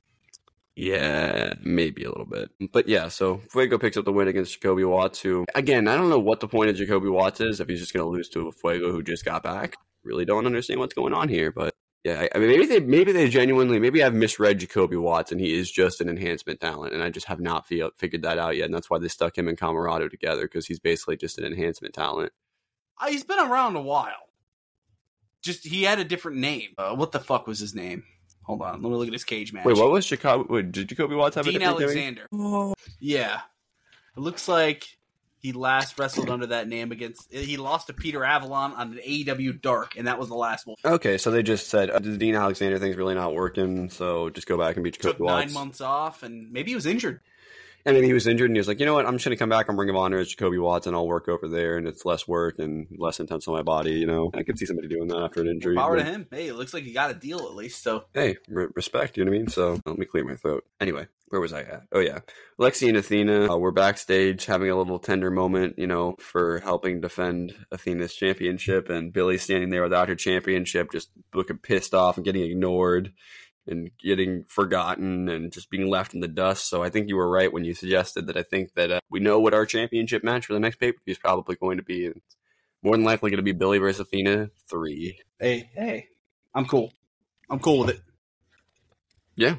Yeah, maybe a little bit. But yeah, so Fuego picks up the win against Jacoby Watts, who, again, I don't know what the point of Jacoby Watts is, if he's just going to lose to a Fuego who just got back. Really don't understand what's going on here, but yeah, I mean, maybe they genuinely, maybe I've misread Jacoby Watts and he is just an enhancement talent, and I just have not figured that out yet, and that's why they stuck him and Camarado together, because he's basically just an enhancement talent. He's been around a while. Just, he had a different name. What the fuck was his name? Hold on, let me look at his cage match. Wait, what was did Jacoby Watts have Dean a different Alexander. name? Yeah. It looks like he last wrestled under that name he lost to Peter Avalon on an AEW Dark, and that was the last one. Okay, so they just said, the Dean Alexander thing's really not working, so just go back and beat Jacoby Watts. Took 9 months off, and maybe he was injured. And maybe he was injured, and he was like, you know what, I'm just going to come back on Ring of Honor as Jacoby Watts, and I'll work over there, and it's less work and less intense on my body, you know. I could see somebody doing that after an injury. Power to him. Hey, it looks like he got a deal at least, so. Hey, respect, you know what I mean? So, let me clear my throat. Anyway, where was I at? Oh, yeah. Lexi and Athena were backstage having a little tender moment, you know, for helping defend Athena's championship, and Billy standing there without her championship, just looking pissed off and getting ignored and getting forgotten and just being left in the dust. So I think you were right when you suggested that I think that we know what our championship match for the next pay-per-view is probably going to be. It's more than likely going to be Billy versus Athena 3. Hey, I'm cool. I'm cool with it. Yeah.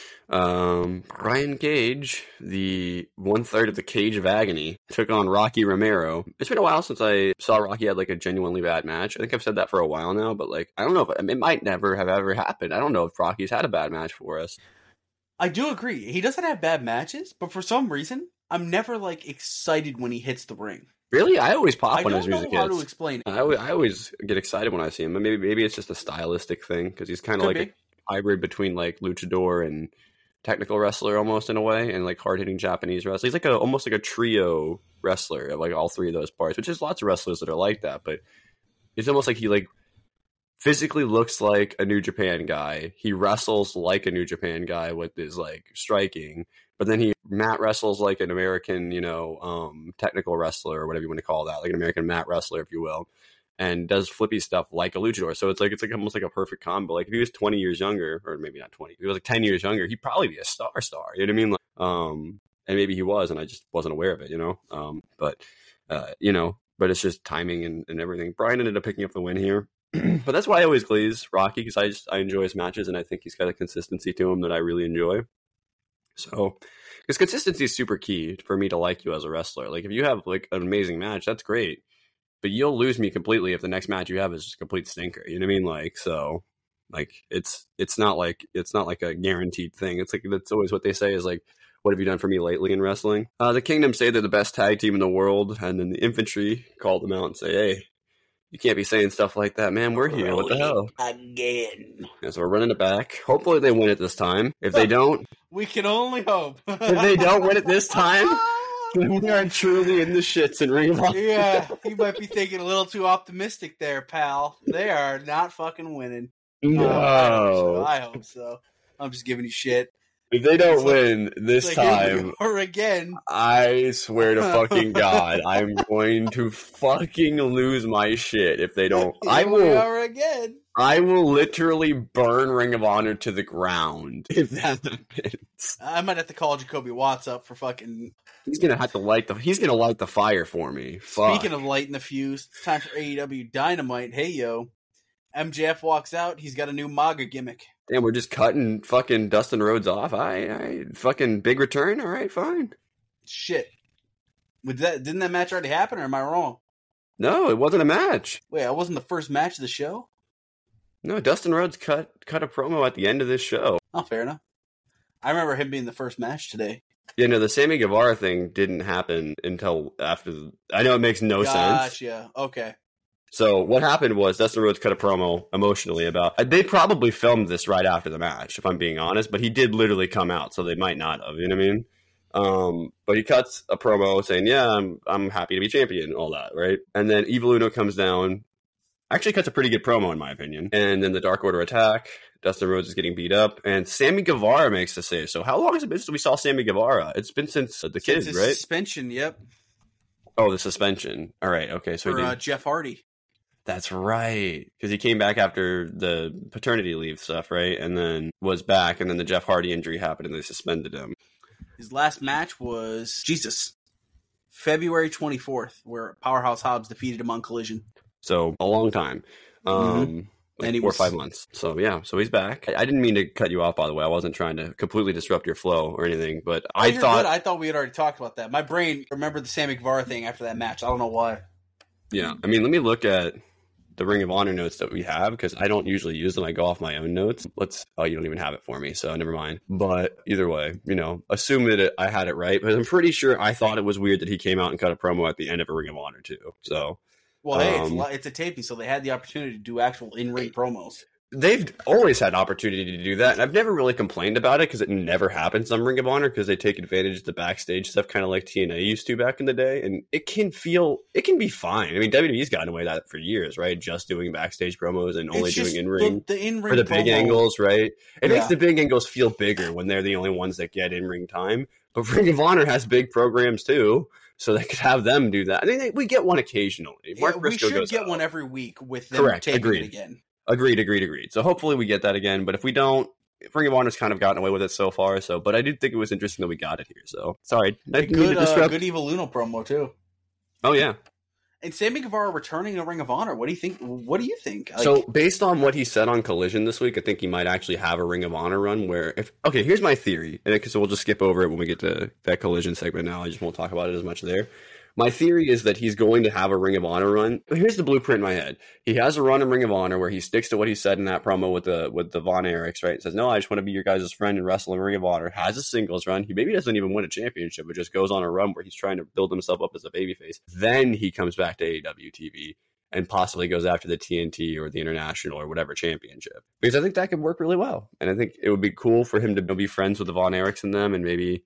Brian Cage, the 1/3 of the Cage of Agony, took on Rocky Romero. It's been a while since I saw Rocky had like a genuinely bad match. I think I've said that for a while now, but like, I don't know if it might never have ever happened. I don't know if Rocky's had a bad match for us. I do agree. He doesn't have bad matches, but for some reason, I'm never like excited when he hits the ring. Really? I always pop when his music hits. I don't know how to explain it. I always get excited when I see him. Maybe it's just a stylistic thing, because he's kind of like a hybrid between like luchador and technical wrestler almost in a way, and like hard-hitting Japanese wrestler. He's like almost like a trio wrestler of like all three of those parts, which is lots of wrestlers that are like that, but it's almost like he like physically looks like a New Japan guy. He wrestles like a New Japan guy with his like striking, but then he mat wrestles like an American, technical wrestler or whatever you want to call that, like an American mat wrestler, if you will, and does flippy stuff like a luchador. So it's like almost like a perfect combo. Like if he was 20 years younger, or maybe not 20, if he was like 10 years younger, he'd probably be a star. You know what I mean? Like, and maybe he was, and I just wasn't aware of it, but it's just timing and everything. Brian ended up picking up the win here. But that's why I always glaze Rocky, because I enjoy his matches, and I think he's got a consistency to him that I really enjoy. So, because consistency is super key for me to like you as a wrestler. Like, if you have like an amazing match, that's great, but you'll lose me completely if the next match you have is just a complete stinker. You know what I mean? Like, so, like it's not like a guaranteed thing. It's like that's always what they say is like, what have you done for me lately in wrestling? The Kingdom say they're the best tag team in the world, and then the Infantry called them out and say, hey, you can't be saying stuff like that, man. We're here. What the hell? Again. Yeah, so we're running it back. Hopefully they win it this time. If they don't... We can only hope. If they don't win it this time, then we are truly in the shits in Ring of Honor. Yeah, you might be thinking a little too optimistic there, pal. They are not fucking winning. No. I hope so. I'm just giving you shit. If they don't win this time, or again, I swear to fucking God, I'm going to fucking lose my shit if they don't. I will literally burn Ring of Honor to the ground if that happens. I might have to call Jacoby Watts up for fucking. He's gonna have to light the fire for me. Fuck. Speaking of lighting the fuse, it's time for AEW Dynamite. Hey yo, MJF walks out. He's got a new MAGA gimmick. Damn, we're just cutting fucking Dustin Rhodes off. I fucking big return. All right, fine. Shit. Didn't that match already happen, or am I wrong? No, it wasn't a match. Wait, it wasn't the first match of the show? No, Dustin Rhodes cut a promo at the end of this show. Oh, fair enough. I remember him being the first match today. Yeah, no, the Sammy Guevara thing didn't happen until after. I know it makes no sense. Gotcha. Okay. So what happened was Dustin Rhodes cut a promo emotionally about. They probably filmed this right after the match, if I'm being honest. But he did literally come out, so they might not have. You know what I mean? But he cuts a promo saying, "Yeah, I'm happy to be champion," all that, right? And then Evil Uno comes down. Actually, cuts a pretty good promo in my opinion. And then the Dark Order attack. Dustin Rhodes is getting beat up, and Sammy Guevara makes the save. So how long has it been since we saw Sammy Guevara? It's been since the kids, right? Suspension. Yep. Oh, the suspension. All right. Okay. So for Jeff Hardy. That's right, because he came back after the paternity leave stuff, right? And then was back, and then the Jeff Hardy injury happened, and they suspended him. His last match was, February 24th, where Powerhouse Hobbs defeated him on Collision. So, a long time. Like 4 or 5 months. So, yeah, so he's back. I didn't mean to cut you off, by the way. I wasn't trying to completely disrupt your flow or anything, but I thought we had already talked about that. My brain remembered the Sammy Guevara thing after that match. I don't know why. Yeah, I mean, let me look at the Ring of Honor notes that we have, because I don't usually use them. I go off my own notes. You don't even have it for me, so never mind. But either way, assume that I had it right, but I'm pretty sure I thought it was weird that he came out and cut a promo at the end of a Ring of Honor too. So, well, hey, it's a taping, so they had the opportunity to do actual in-ring promos. They've always had opportunity to do that, and I've never really complained about it because it never happens on Ring of Honor because they take advantage of the backstage stuff, kind of like TNA used to back in the day, and it can be fine. I mean, WWE's gotten away with that for years, right? Just doing backstage promos and only doing in-ring the in-ring for the promo. big angles, right? It makes the big angles feel bigger when they're the only ones that get in-ring time. But Ring of Honor has big programs too, so they could have them do that. I mean, we get one occasionally. Mark Briscoe we should get one every week with them taping it again. Agreed. So hopefully we get that again. But if we don't, Ring of Honor's kind of gotten away with it so far. So, but I did think it was interesting that we got it here. So sorry, good Evil Uno promo too. Oh yeah, and Sammy Guevara returning to Ring of Honor. What do you think? So based on what he said on Collision this week, I think he might actually have a Ring of Honor run. Here's my theory, and so we'll just skip over it when we get to that Collision segment. Now I just won't talk about it as much there. My theory is that he's going to have a Ring of Honor run. Here's the blueprint in my head. He has a run in Ring of Honor where he sticks to what he said in that promo with the Von Erichs, right? Says, no, I just want to be your guys' friend and wrestle in Ring of Honor. Has a singles run. He maybe doesn't even win a championship, but just goes on a run where he's trying to build himself up as a babyface. Then he comes back to AEW TV and possibly goes after the TNT or the International or whatever championship. Because I think that could work really well. And I think it would be cool for him to be friends with the Von Erichs and them, and maybe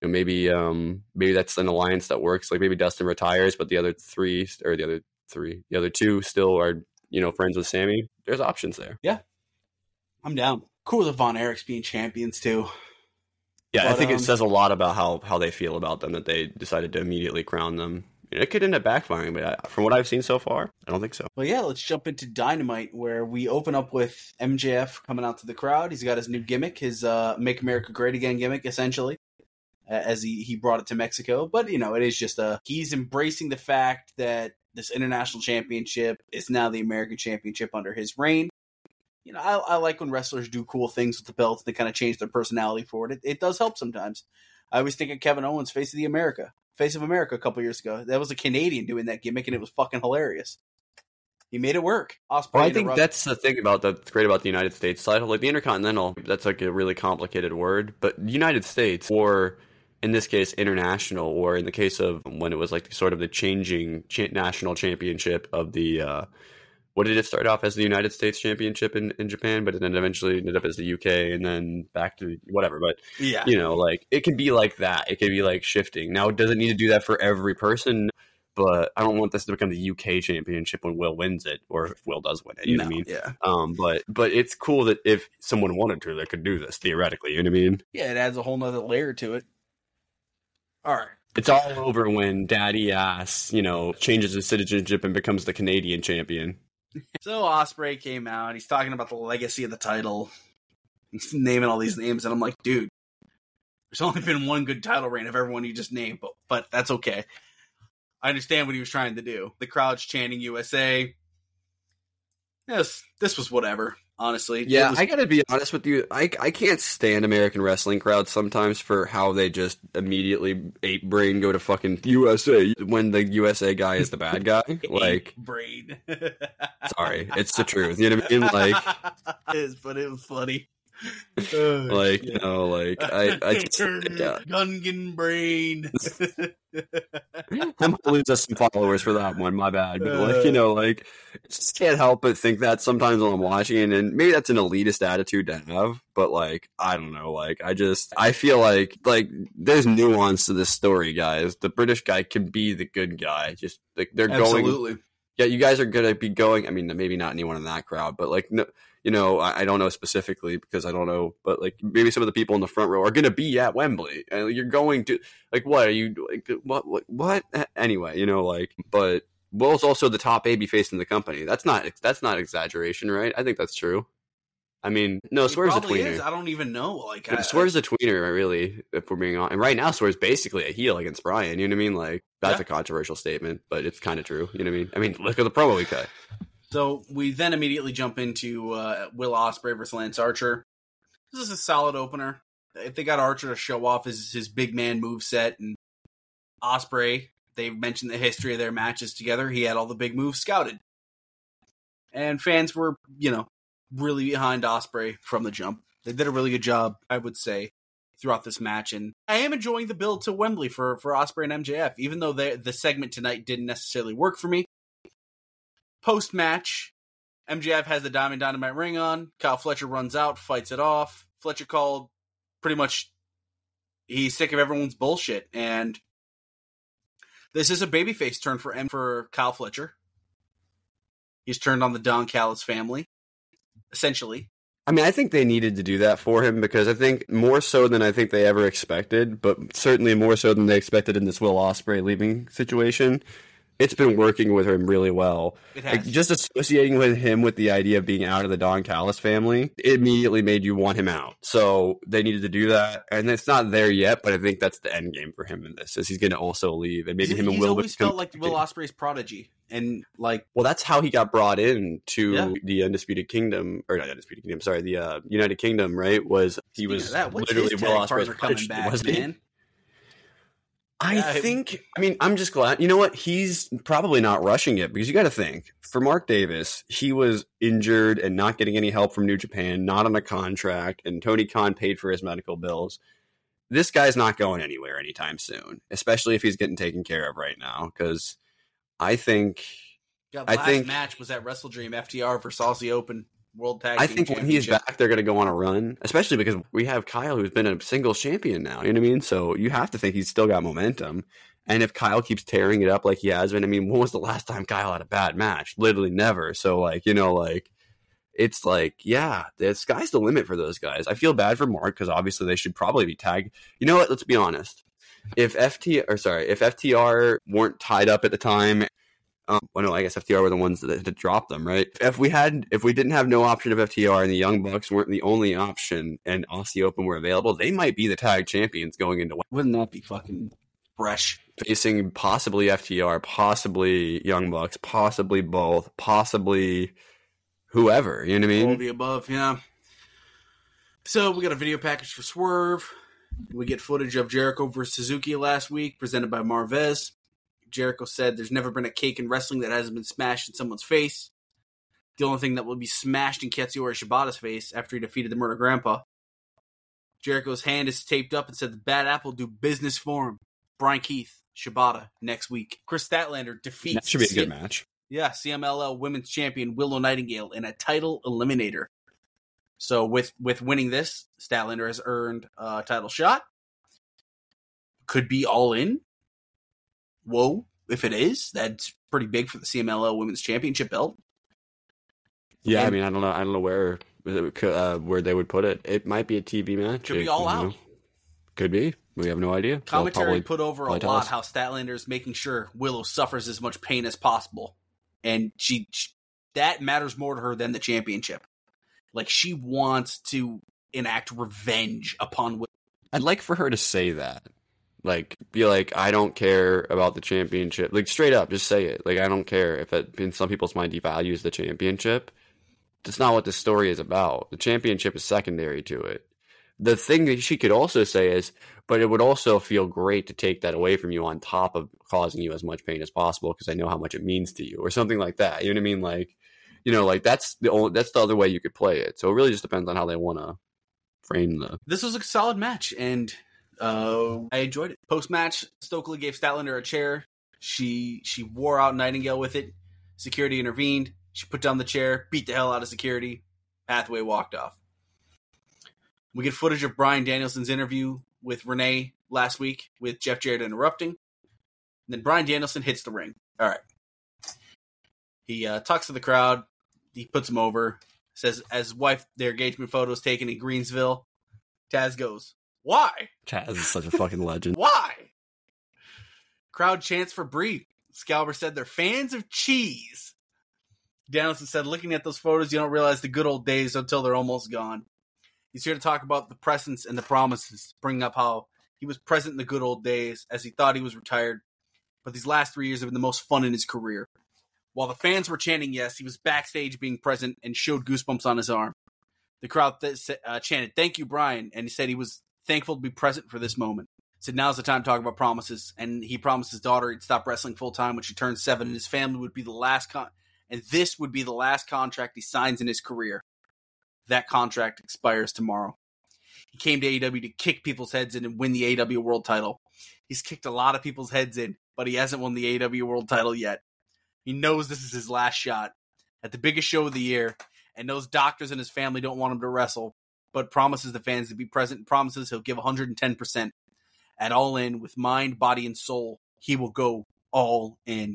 that's an alliance that works. Like maybe Dustin retires, but the other two still are friends with Sammy, there's options there. Yeah, I'm down. Cool with the Von Erichs being champions too. Yeah, But, I think it says a lot about how they feel about them that they decided to immediately crown them. It could end up backfiring, but from what I've seen so far, I don't think so. Well, yeah, let's jump into Dynamite, where we open up with MJF coming out to the crowd. He's got his new gimmick, his Make America Great Again gimmick, essentially, as he brought it to Mexico. But, it is just he's embracing the fact that this international championship is now the American championship under his reign. I like when wrestlers do cool things with the belts. They kind of change their personality for it. It does help sometimes. I always think of Kevin Owens, Face of America a couple years ago. That was a Canadian doing that gimmick, and it was fucking hilarious. He made it work. Ospreay Well, I think that's the thing that's great about the United States title. Like the Intercontinental, that's like a really complicated word. But United States, or in this case, international, or in the case of when it was like sort of the changing national championship of the... what did it start off as, the United States Championship in Japan, but it then eventually ended up as the UK and then back to whatever. But, yeah, like it can be like that. It can be like shifting. Now, it doesn't need to do that for every person, but I don't want this to become the UK Championship when Will wins it, or if Will does win it. You know what I mean? Yeah. But it's cool that if someone wanted to, they could do this theoretically. You know what I mean? Yeah, it adds a whole nother layer to it. All right. It's all over when Daddy Ass, changes his citizenship and becomes the Canadian champion. So Ospreay came out. He's talking about the legacy of the title. He's naming all these names, and I'm like, dude, there's only been one good title reign of everyone you just named, but that's okay. I understand what he was trying to do. The crowd's chanting USA. Yes, this was whatever, honestly. Yeah, I gotta be honest with you. I can't stand American wrestling crowds sometimes for how they just immediately ape brain go to fucking USA when the USA guy is the bad guy. Like, brain. Sorry, it's the truth. You know what I mean? Like, it is, but it was funny. Like, I just, yeah. Gungan brain. I'm gonna lose us some followers for that one. My bad. But just can't help but think that sometimes when I'm watching, and maybe that's an elitist attitude to have. But I don't know. I feel like there's nuance to this story, guys. The British guy can be the good guy. Just they're Absolutely. going. Yeah, you guys are gonna be going. I mean, maybe not anyone in that crowd, but no. I don't know specifically because I don't know, but maybe some of the people in the front row are going to be at Wembley, and you're going to what are you what anyway? But Will's also the top babyface in the company. That's not exaggeration, right? I think that's true. I mean, no, Swerve's a tweener. I don't even know. Swerve's a tweener, really, if we're being honest. And right now, Swerve's basically a heel against Bryan. You know what I mean? That's a controversial statement, but it's kind of true. You know what I mean? I mean, look at the promo we cut. So we then immediately jump into Will Ospreay versus Lance Archer. This is a solid opener. If they got Archer to show off his big man moveset, and Ospreay, they've mentioned the history of their matches together. He had all the big moves scouted. And fans were, really behind Ospreay from the jump. They did a really good job, I would say, throughout this match. And I am enjoying the build to Wembley for Ospreay and MJF, even though the segment tonight didn't necessarily work for me. Post-match, MJF has the Diamond Dynamite ring on. Kyle Fletcher runs out, fights it off. Fletcher called pretty much he's sick of everyone's bullshit. And this is a babyface turn for Kyle Fletcher. He's turned on the Don Callis family, essentially. I mean, I think they needed to do that for him because I think more so than I think they ever expected, but certainly more so than they expected in this Will Ospreay leaving situation. It's been working with him really well. It has. Just associating with him with the idea of being out of the Don Callis family, it immediately made you want him out. So they needed to do that, and it's not there yet. But I think that's the end game for him in this, is he's going to also leave, and maybe him and Will. He's always felt like Will Ospreay's prodigy, and well, that's how he got brought in to the Undisputed Kingdom, or not Undisputed Kingdom, sorry, the United Kingdom. Right? He was literally Will Ospreay's coming back, wasn't man. I'm just glad. You know what? He's probably not rushing it because you got to think, for Mark Davis, he was injured and not getting any help from New Japan, not on a contract, and Tony Khan paid for his medical bills. This guy's not going anywhere anytime soon, especially if he's getting taken care of right now, because I think... last match was at WrestleDream, FTR versus Aussie Open World Tag Team I think when he's back, they're going to go on a run, especially because we have Kyle, who's been a singles champion now. You know what I mean? So you have to think he's still got momentum. And if Kyle keeps tearing it up like he has been, I mean, when was the last time Kyle had a bad match? Literally never. So, like, you know, like, it's like, yeah, the sky's the limit for those guys. I feel bad for Mark because obviously they should probably be tagged. You know what? Let's be honest. If FTR weren't tied up at the time, well, no, I guess FTR were the ones that dropped them, right? If we didn't have no option of FTR and the Young Bucks weren't the only option and Aussie Open were available, they might be the tag champions going into. Wouldn't that be fucking fresh? Facing possibly FTR, possibly Young Bucks, possibly both, possibly whoever, you know what I mean? All the above, yeah. So we got a video package for Swerve. We get footage of Jericho versus Suzuki last week, presented by Marvez. Jericho said there's never been a cake in wrestling that hasn't been smashed in someone's face. The only thing that will be smashed in Katsuyori Shibata's face after he defeated the Murder Grandpa. Jericho's hand is taped up and said the Bad Apple do business for him. Brian Keith, Shibata, next week. Chris Statlander defeats... That should be a good match. Yeah, CMLL Women's Champion Willow Nightingale in a title eliminator. So with winning this, Statlander has earned a title shot. Could be all in. Whoa, if it is, that's pretty big for the CMLL Women's Championship belt. Yeah, I mean, I don't know where they would put it. It might be a TV match. Could be all out. Could be. We have no idea. Commentary put over a lot how Statlander is making sure Willow suffers as much pain as possible. And she that matters more to her than the championship. Like, she wants to enact revenge upon Willow. I'd like for her to say that. Like, be like, I don't care about the championship. Like, straight up, just say it. Like, I don't care if it, in some people's mind, devalues the championship. That's not what this story is about. The championship is secondary to it. The thing that she could also say is, but it would also feel great to take that away from you on top of causing you as much pain as possible because I know how much it means to you, or something like that. You know what I mean? Like, you know, like that's the other way you could play it. So it really just depends on how they want to frame the. This was a solid match, and I enjoyed it. Post-match, Stokely gave Statlander a chair. She wore out Nightingale with it. Security intervened. She put down the chair, beat the hell out of security. Hathaway walked off. We get footage of Bryan Danielson's interview with Renee last week with Jeff Jarrett interrupting. And then Bryan Danielson hits the ring. All right. He talks to the crowd. He puts him over. Says, as his wife, their engagement photo is taken in Greensville. Taz goes, why? Taz is such a fucking legend. Why? Crowd chants for Brie. Excalibur said they're fans of cheese. Danielson said, looking at those photos, you don't realize the good old days until they're almost gone. He's here to talk about the presence and the promises, bringing up how he was present in the good old days as he thought he was retired. But these last 3 years have been the most fun in his career. While the fans were chanting yes, he was backstage being present and showed goosebumps on his arm. The crowd chanted, thank you, Bryan. And he said he was thankful to be present for this moment. He said now's the time to talk about promises. And he promised his daughter he'd stop wrestling full time when she turned 7, and his family would be the last and this would be the last contract he signs in his career. That contract expires tomorrow. He came to AEW to kick people's heads in and win the AEW World title. He's kicked a lot of people's heads in, but he hasn't won the AEW World title yet. He knows this is his last shot at the biggest show of the year, and knows doctors and his family don't want him to wrestle, but promises the fans to be present and promises he'll give 110%. At All In, with mind, body, and soul, he will go all in.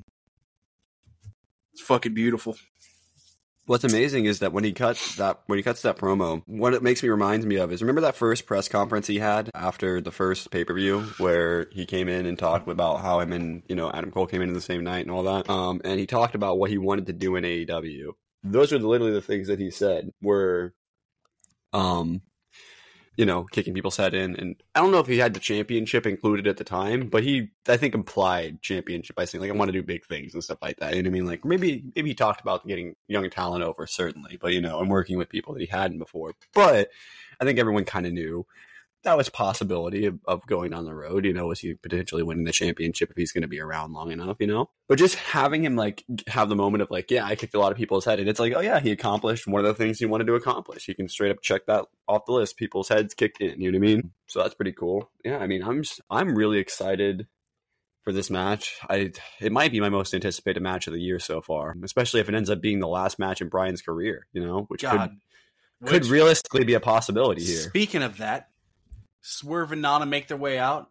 It's fucking beautiful. What's amazing is that when he cuts that promo, what it reminds me of is, remember that first press conference he had after the first pay-per-view where he came in and talked about how him and, you know, Adam Cole came in the same night and all that. And he talked about what he wanted to do in AEW. Those are literally the things that he said were, you know, kicking people's head in. And I don't know if he had the championship included at the time, but he, I think, implied championship by saying, like, I want to do big things and stuff like that. You know what I mean? Like, maybe he talked about getting young talent over, certainly, but, you know, and working with people that he hadn't before. But I think everyone kind of knew that was a possibility of going down the road. You know, was he potentially winning the championship if he's going to be around long enough, you know? But just having him, like, have the moment of, like, yeah, I kicked a lot of people's head. And it's like, oh, yeah, he accomplished one of the things he wanted to accomplish. He can straight up check that off the list. People's heads kicked in, you know what I mean? So that's pretty cool. Yeah, I mean, I'm really excited for this match. It might be my most anticipated match of the year so far, especially if it ends up being the last match in Bryan's career, you know, which could realistically be a possibility here. Speaking of that, Swerve and Nana make their way out.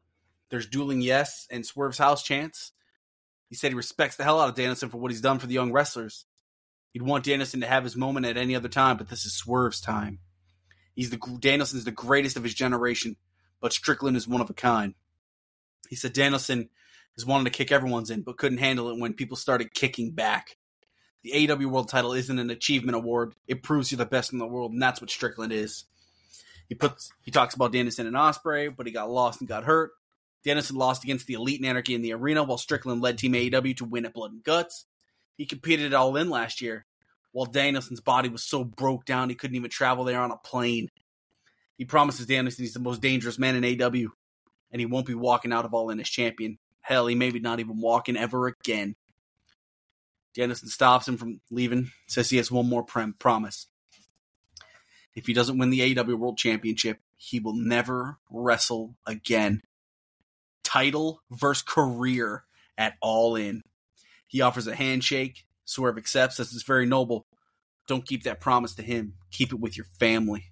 There's dueling yes and Swerve's house chants. He said he respects the hell out of Danielson for what he's done for the young wrestlers. He'd want Danielson to have his moment at any other time, but this is Swerve's time. Danielson's the greatest of his generation, but Strickland is one of a kind. He said Danielson is wanting to kick everyone's in, but couldn't handle it when people started kicking back. The AEW World title isn't an achievement award. It proves you're the best in the world, and that's what Strickland is. He talks about Danielson and Ospreay, but he got lost and got hurt. Danielson lost against the Elite and Anarchy in the arena, while Strickland led Team AEW to win at Blood and Guts. He competed at All In last year, while Danielson's body was so broke down he couldn't even travel there on a plane. He promises Danielson he's the most dangerous man in AEW, and he won't be walking out of All In as champion. Hell, he may be not even walking ever again. Danielson stops him from leaving, says he has one more promise. If he doesn't win the AEW World Championship, he will never wrestle again. Title versus career at All In. He offers a handshake. Swerve accepts. This is very noble. Don't keep that promise to him. Keep it with your family.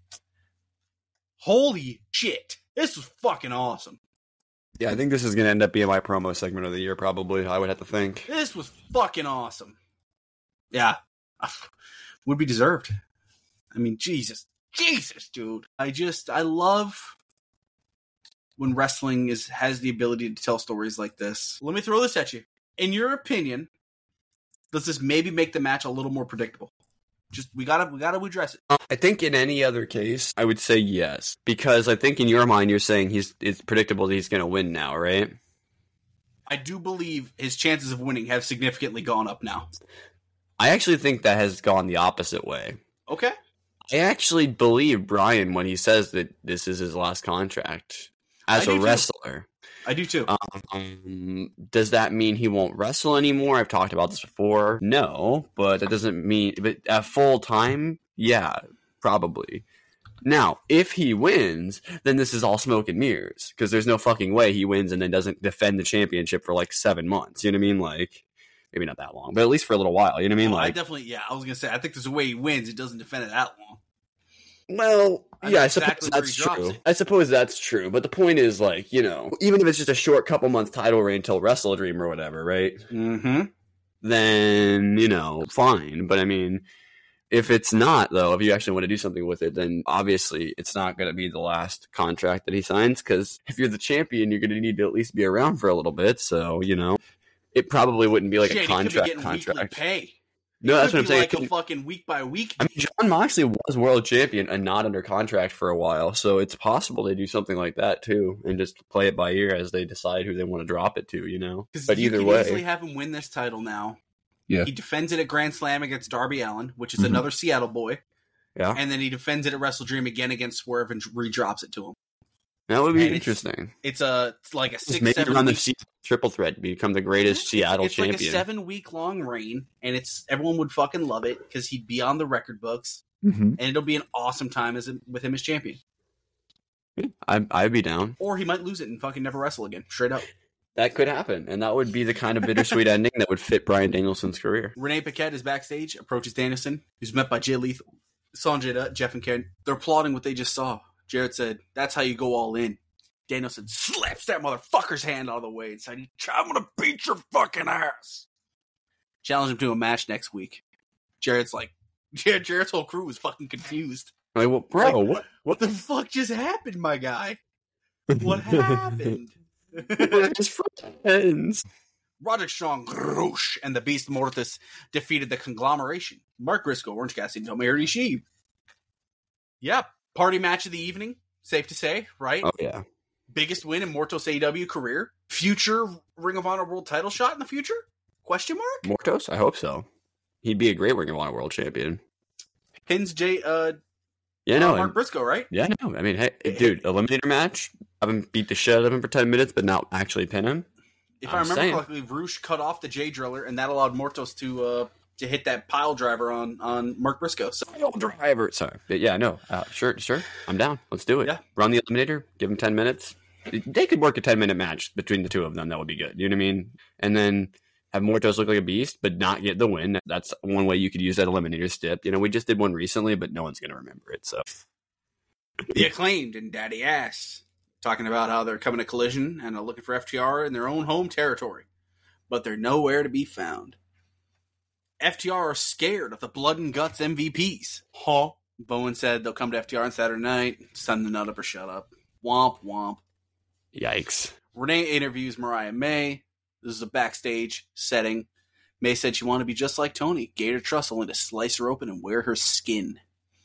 Holy shit. This was fucking awesome. Yeah, I think this is going to end up being my promo segment of the year, probably, I would have to think. This was fucking awesome. Yeah. Would be deserved. I mean, Jesus, dude. I love when wrestling has the ability to tell stories like this. Let me throw this at you. In your opinion, does this maybe make the match a little more predictable? We gotta address it. I think in any other case, I would say yes. Because I think in your mind, you're saying it's predictable that he's going to win now, right? I do believe his chances of winning have significantly gone up now. I actually think that has gone the opposite way. Okay. I actually believe Brian when he says that this is his last contract as a wrestler. I do too. Does that mean he won't wrestle anymore? I've talked about this before. No, but that doesn't mean. But at full time, yeah, probably. Now, if he wins, then this is all smoke and mirrors because there's no fucking way he wins and then doesn't defend the championship for like 7 months. You know what I mean? Like maybe not that long, but at least for a little while. You know what I mean? I definitely, yeah. I was gonna say I think there's a way he wins. It doesn't defend it that long. Well, yeah, I suppose that's true. I suppose that's true. But the point is, like, you know, even if it's just a short couple month title reign until Wrestle Dream or whatever, right? Mm-hmm. Then, you know, fine. But I mean, if it's not, though, if you actually want to do something with it, then obviously it's not going to be the last contract that he signs. Because if you're the champion, you're going to need to at least be around for a little bit. So, you know, it probably wouldn't be like a contract. Pay. No, that's what I'm saying. Like a fucking week by week. I mean, Jon Moxley was world champion and not under contract for a while, so it's possible they do something like that too, and just play it by ear as they decide who they want to drop it to. You know, but either way, easily have him win this title now. Yeah, he defends it at Grand Slam against Darby Allin, which is another Seattle boy. Yeah, and then he defends it at Wrestle Dream again against Swerve and redrops it to him. That would be interesting. It's like a 6-7 run the triple threat, become the greatest Seattle champion. It's like a 7-week long reign, and everyone would fucking love it because he'd be on the record books, and it'll be an awesome time with him as champion. I'd be down. Or he might lose it and fucking never wrestle again, straight up. That could happen, and that would be the kind of bittersweet ending that would fit Bryan Danielson's career. Renee Paquette is backstage, approaches Danielson, who's met by Jay Lethal, Sanjay Dutt, Jeff and Ken. They're applauding what they just saw. Jarrett said, "That's how you go all in." Danielson slaps that motherfucker's hand out of the way and said, "I'm gonna beat your fucking ass." Challenge him to a match next week. Jarrett's whole crew was fucking confused. Like, well, bro, like, what the fuck just happened, my guy? What happened? His friends. Roderick Strong, Roosh, and the Beast Mortis defeated the conglomeration. Mark Briscoe, Orange Cassidy, and Tomohiro Ishii. Yep. Party match of the evening, safe to say, right? Oh, yeah. Biggest win in Mortos AEW career. Future Ring of Honor world title shot in the future? Question mark? Mortos? I hope so. He'd be a great Ring of Honor world champion. Pins Mark Briscoe, right? Yeah, no. I mean, hey, dude, eliminator match. Have him beat the shit out of him for 10 minutes, but not actually pin him. If I remember correctly, Roosh cut off the J Driller, and that allowed Mortos to hit that pile driver on Mark Briscoe. So. Pile driver. Sorry. But yeah, no. Sure. I'm down. Let's do it. Yeah. Run the eliminator. Give him 10 minutes. They could work a 10-minute match between the two of them. That would be good. You know what I mean? And then have Mortos look like a beast, but not get the win. That's one way you could use that eliminator stip. You know, we just did one recently, but no one's going to remember it. So the Acclaimed and Daddy Ass talking about how they're coming to Collision and are looking for FTR in their own home territory, but they're nowhere to be found. FTR are scared of the Blood and Guts MVPs. Huh? Bowen said they'll come to FTR on Saturday night. Send the nut up or shut up. Womp womp. Yikes. Renee interviews Mariah May. This is a backstage setting. May said she wanted to be just like Tony, Gator Trust only to slice her open and wear her skin.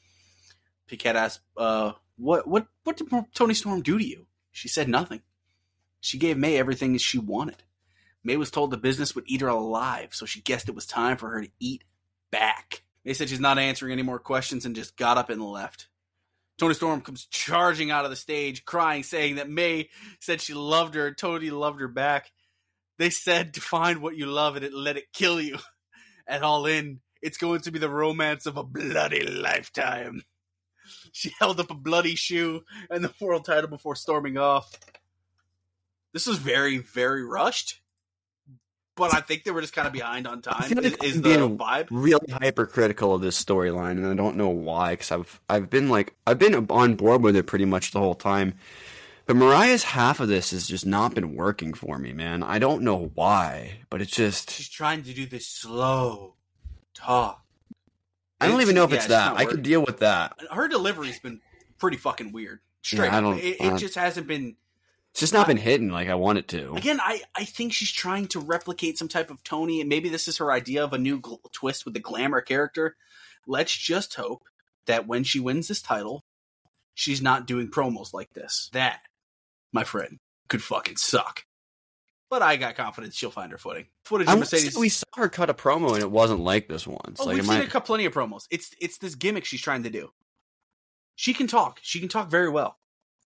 Piquet asked, what did Tony Storm do to you? She said nothing. She gave May everything she wanted. May was told the business would eat her alive, so she guessed it was time for her to eat back. May said she's not answering any more questions and just got up and left. Tony Storm comes charging out of the stage, crying, saying that May said she loved her, Tony loved her back. They said to find what you love and let it kill you. At All In, it's going to be the romance of a bloody lifetime. She held up a bloody shoe and the world title before storming off. This was very, very rushed. But I think they were just kind of behind on time. Is the vibe really hypercritical of this storyline, and I don't know why? Because I've been on board with it pretty much the whole time. But Mariah's half of this has just not been working for me, man. I don't know why, but it's just she's trying to do this slow talk. I don't even know if it's that. I could deal with that. Her delivery's been pretty fucking weird. Straight yeah, up. It just hasn't been. It's just not been hitting like I want it to. Again, I think she's trying to replicate some type of Tony, and maybe this is her idea of a new twist with the glamour character. Let's just hope that when she wins this title, she's not doing promos like this. That, my friend, could fucking suck. But I got confidence she'll find her footing. Footage of Mercedes. We saw her cut a promo, and it wasn't like this one. Oh, we've seen her cut plenty of promos. It's this gimmick she's trying to do. She can talk. She can talk very well.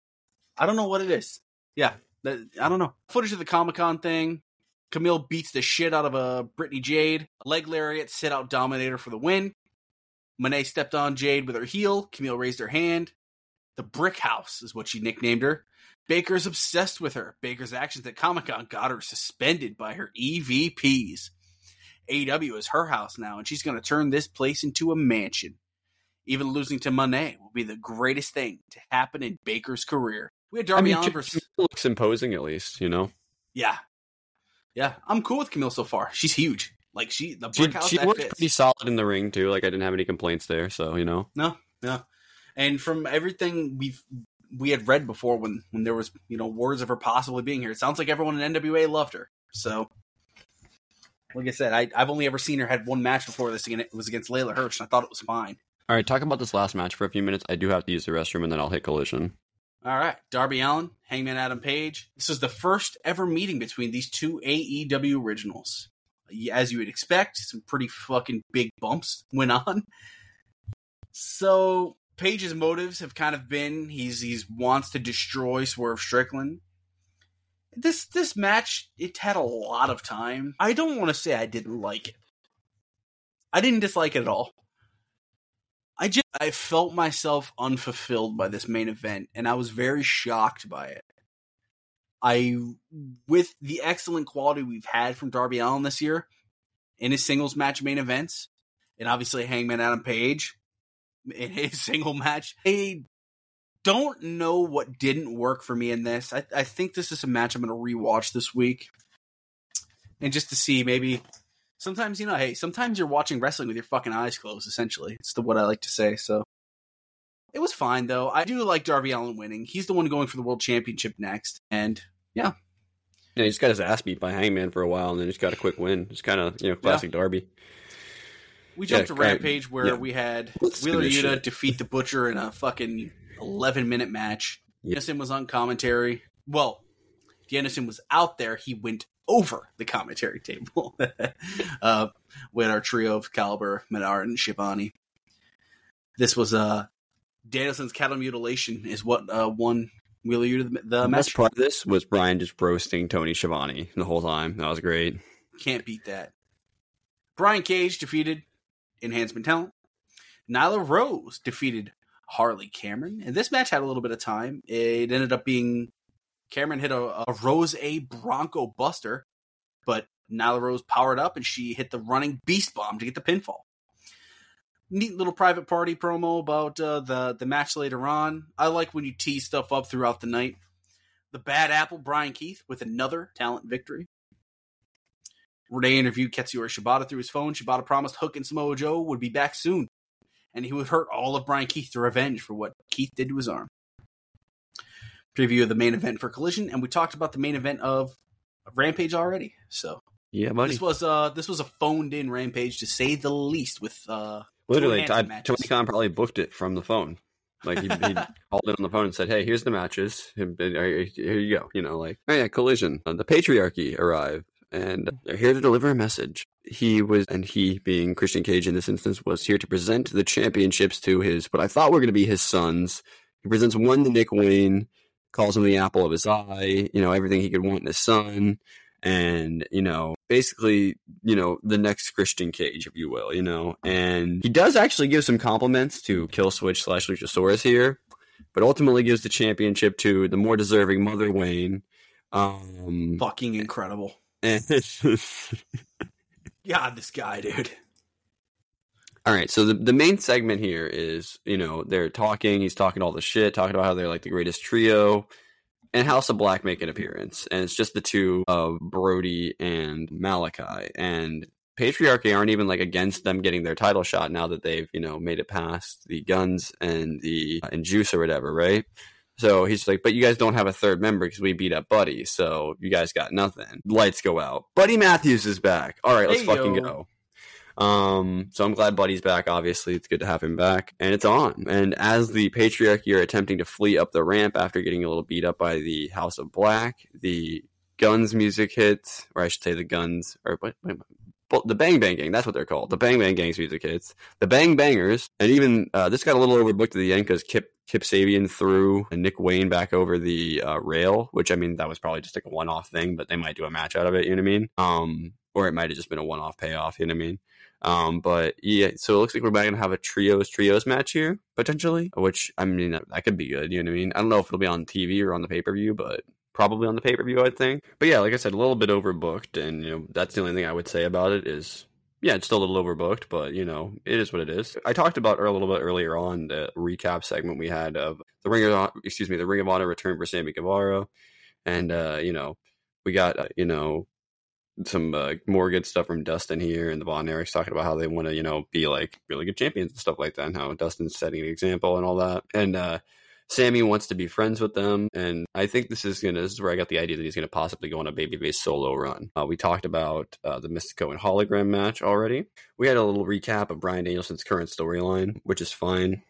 I don't know what it is. Yeah, I don't know. Footage of the Comic-Con thing. Camille beats the shit out of a Brittany Jade. Leg lariat, sit out Dominator for the win. Monet stepped on Jade with her heel. Camille raised her hand. The Brick House is what she nicknamed her. Baker's obsessed with her. Baker's actions at Comic-Con got her suspended by her EVPs. AEW is her house now, and she's going to turn this place into a mansion. Even losing to Monet will be the greatest thing to happen in Baker's career. We had Darby Allin versus... Camille looks imposing, at least, you know? Yeah. Yeah, I'm cool with Camille so far. She's huge. Like, the Brick House, she that works fits. pretty solid in the ring, too. Like, I didn't have any complaints there, so, you know? No. And from everything we had read before when there was, words of her possibly being here, it sounds like everyone in NWA loved her. So, like I said, I've only ever seen her had one match before this, and it was against Layla Hirsch, and I thought it was fine. All right, talk about this last match for a few minutes. I do have to use the restroom, and then I'll hit Collision. All right, Darby Allin, Hangman Adam Page. This was the first ever meeting between these two AEW originals. As you would expect, some pretty fucking big bumps went on. So Page's motives have kind of been he's wants to destroy Swerve Strickland. This match, it had a lot of time. I don't want to say I didn't like it. I didn't dislike it at all. I felt myself unfulfilled by this main event, and I was very shocked by it. With the excellent quality we've had from Darby Allin this year in his singles match main events, and obviously Hangman Adam Page in his single match, I don't know what didn't work for me in this. I think this is a match I'm going to rewatch this week, and just to see maybe... Sometimes, sometimes you're watching wrestling with your fucking eyes closed, essentially. It's what I like to say, so. It was fine, though. I do like Darby Allin winning. He's the one going for the World Championship next, and, yeah. Yeah, he's got his ass beat by Hangman for a while, and then he's got a quick win. It's kind of, classic Darby. We jumped to Rampage, where we had Wheeler Yuta defeat the Butcher in a fucking 11-minute match. Danielson was on commentary. Well, Danielson was out there. He went over the commentary table with our trio of Caliber, Menard, and Shivani. This was Danielson's cattle mutilation is what won Wheeler Yuta the match. Best part of this was Brian just roasting Tony Schiavone the whole time. That was great. Can't beat that. Brian Cage defeated Enhancement Talent. Nyla Rose defeated Harley Cameron. And this match had a little bit of time. It ended up being Cameron hit a Rose A Bronco Buster, but Nyla Rose powered up and she hit the running Beast Bomb to get the pinfall. Neat little private party promo about the match later on. I like when you tease stuff up throughout the night. the bad apple, Brian Keith, with another talent victory. Renee interviewed Katsuyori Shibata through his phone. Shibata promised Hook and Samoa Joe would be back soon, and he would hurt all of Brian Keith to revenge for what Keith did to his arm. Preview of the main event for Collision, and we talked about the main event of Rampage already. So yeah, buddy. This was a phoned in Rampage to say the least. With literally, Tony Khan probably booked it from the phone. Like he called it on the phone and said, "Hey, here's the matches. Here you go." You know, like, oh yeah, Collision. The Patriarchy arrived, and they're here to deliver a message. He being Christian Cage in this instance, was here to present the championships to what I thought were going to be his sons. He presents one to Nick Wayne, calls him the apple of his eye, everything he could want in his son. And, basically, the next Christian Cage, if you will, and he does actually give some compliments to Killswitch / Luchasaurus here, but ultimately gives the championship to the more deserving Mother Wayne. Fucking incredible. And God, this guy, dude. All right, so the main segment here is, they're talking, he's talking all the shit, talking about how they're like the greatest trio, and House of Black make an appearance, and it's just the two of Brody and Malachi, and Patriarchy aren't even like against them getting their title shot now that they've, made it past the Guns and and Juice or whatever, right? So he's like, but you guys don't have a third member because we beat up Buddy, so you guys got nothing. Lights go out. Buddy Matthews is back. All right, let's fucking go. So I'm glad Buddy's back. Obviously, it's good to have him back, and it's on. And as the Patriarchy are attempting to flee up the ramp after getting a little beat up by the House of Black, the Guns music hits, or I should say the Guns, or the Bang Bang Gang, that's what they're called. The Bang Bang Gang's music hits. The Bang Bangers, and even this got a little overbooked at the end because Kip Sabian threw Nick Wayne back over the rail, which, I mean, that was probably just like a one-off thing, but they might do a match out of it, you know what I mean? Or it might have just been a one-off payoff, you know what I mean? But yeah, so it looks like we're back going to have a trios match here, potentially, which, I mean, that could be good, you know what I mean? I don't know if it'll be on TV or on the pay-per-view, but probably on the pay-per-view, I'd think. But yeah, like I said, a little bit overbooked, and, that's the only thing I would say about it is, yeah, it's still a little overbooked, but, it is what it is. I talked about a little bit earlier on the recap segment we had of the Ring of Honor return for Sammy Guevara, and, we got, some more good stuff from Dustin here, and the Von Erichs talking about how they want to, be like really good champions and stuff like that, and how Dustin's setting an example and all that. And Sammy wants to be friends with them, and I think this is where I got the idea that he's gonna possibly go on a babyface solo run. We talked about the Mystico and Hologram match already. We had a little recap of Bryan Danielson's current storyline, which is fine.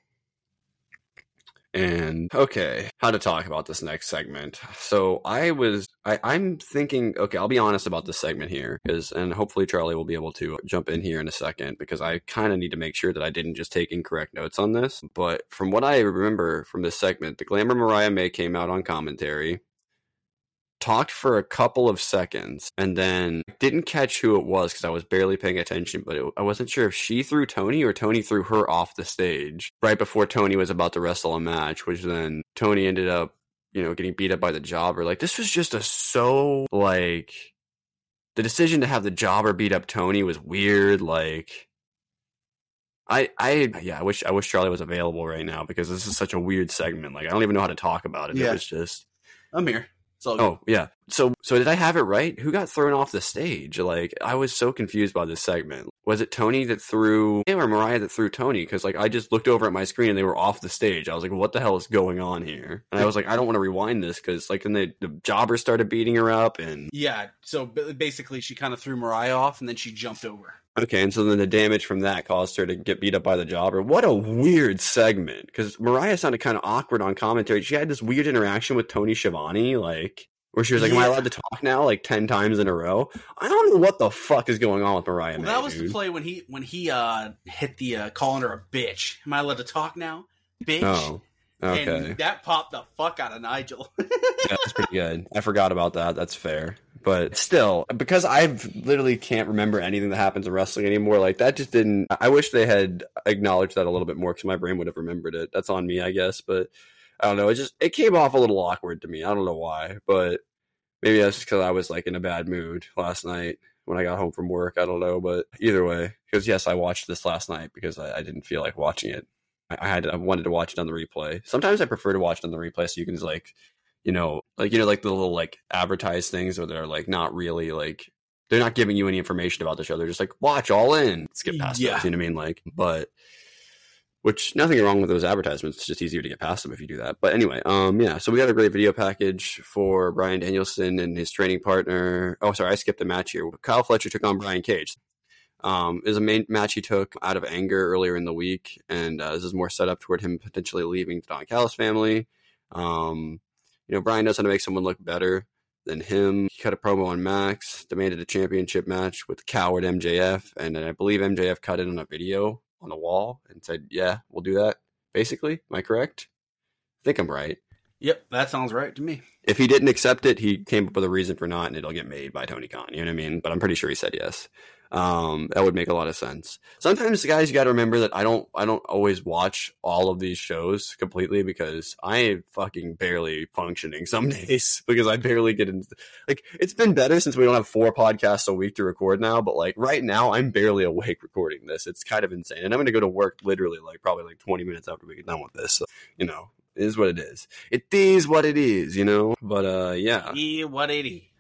And okay, how to talk about this next segment. So I'm thinking, okay, I'll be honest about this segment here, and hopefully Charlie will be able to jump in here in a second, because I kind of need to make sure that I didn't just take incorrect notes on this. But from what I remember from this segment, the Glamour Mariah May came out on commentary, talked for a couple of seconds, and then didn't catch who it was because I was barely paying attention, but I wasn't sure if she threw Tony or Tony threw her off the stage right before Tony was about to wrestle a match, which then Tony ended up, getting beat up by the Jobber. Like, this was just the decision to have the Jobber beat up Tony was weird. Like, I wish Charlie was available right now, because this is such a weird segment. Like, I don't even know how to talk about it. Yeah. It was just, I'm here. Oh, yeah. So did I have it right? Who got thrown off the stage? Like, I was so confused by this segment. Was it Tony that threw him or Mariah that threw Tony? Because, like, I just looked over at my screen and they were off the stage. I was like, what the hell is going on here? And I was like, I don't want to rewind this, because, like, then the Jobber started beating her up, and... Yeah, so basically she kind of threw Mariah off, and then she jumped over. Okay, and so then the damage from that caused her to get beat up by the Jobber. What a weird segment, because Mariah sounded kind of awkward on commentary. She had this weird interaction with Tony Schiavone, like, where she was like, am I allowed to talk now, like, 10 times in a row? I don't know what the fuck is going on with Mariah May, that was the play when he hit the calling her a bitch. Am I allowed to talk now? Bitch. Oh, okay. And that popped the fuck out of Nigel. Yeah, that's pretty good. I forgot about that. That's fair. But still, because I literally can't remember anything that happens in wrestling anymore, like, that just didn't... I wish they had acknowledged that a little bit more, because my brain would have remembered it. That's on me, I guess, but I don't know. It came off a little awkward to me. I don't know why, but maybe that's just because I was, like, in a bad mood last night when I got home from work. I don't know, but either way, because yes, I watched this last night because I didn't feel like watching it. I wanted to watch it on the replay. Sometimes I prefer to watch it on the replay, so you can just, like, like the little like advertised things where they're like not really like they're not giving you any information about the show. They're just like watch all in, skip past those, you know what I mean? Like, but which nothing wrong with those advertisements. It's just easier to get past them if you do that. But anyway, so we got a great video package for Bryan Danielson and his training partner. Oh, sorry, I skipped a match here. Kyle Fletcher took on Brian Cage. It was a main match he took out of anger earlier in the week, and this is more set up toward him potentially leaving the Don Callis family. Brian knows how to make someone look better than him. He cut a promo on Max, demanded a championship match with the coward MJF, and then I believe MJF cut it on a video on the wall and said, yeah, we'll do that, basically. Am I correct? I think I'm right. Yep, that sounds right to me. If he didn't accept it, he came up with a reason for not, and it'll get made by Tony Khan, you know what I mean? But I'm pretty sure he said yes. That would make a lot of sense. Sometimes, guys, you got to remember that I don't always watch all of these shows completely because I am fucking barely functioning some days because I barely get into like it's been better since we don't have 4 podcasts a week to record now, but like right now I'm barely awake recording this. It's kind of insane, and I'm going to go to work literally like probably like 20 minutes after we get done with this. So, it is what it is. It is what it is, But yeah. Yeah, what it is.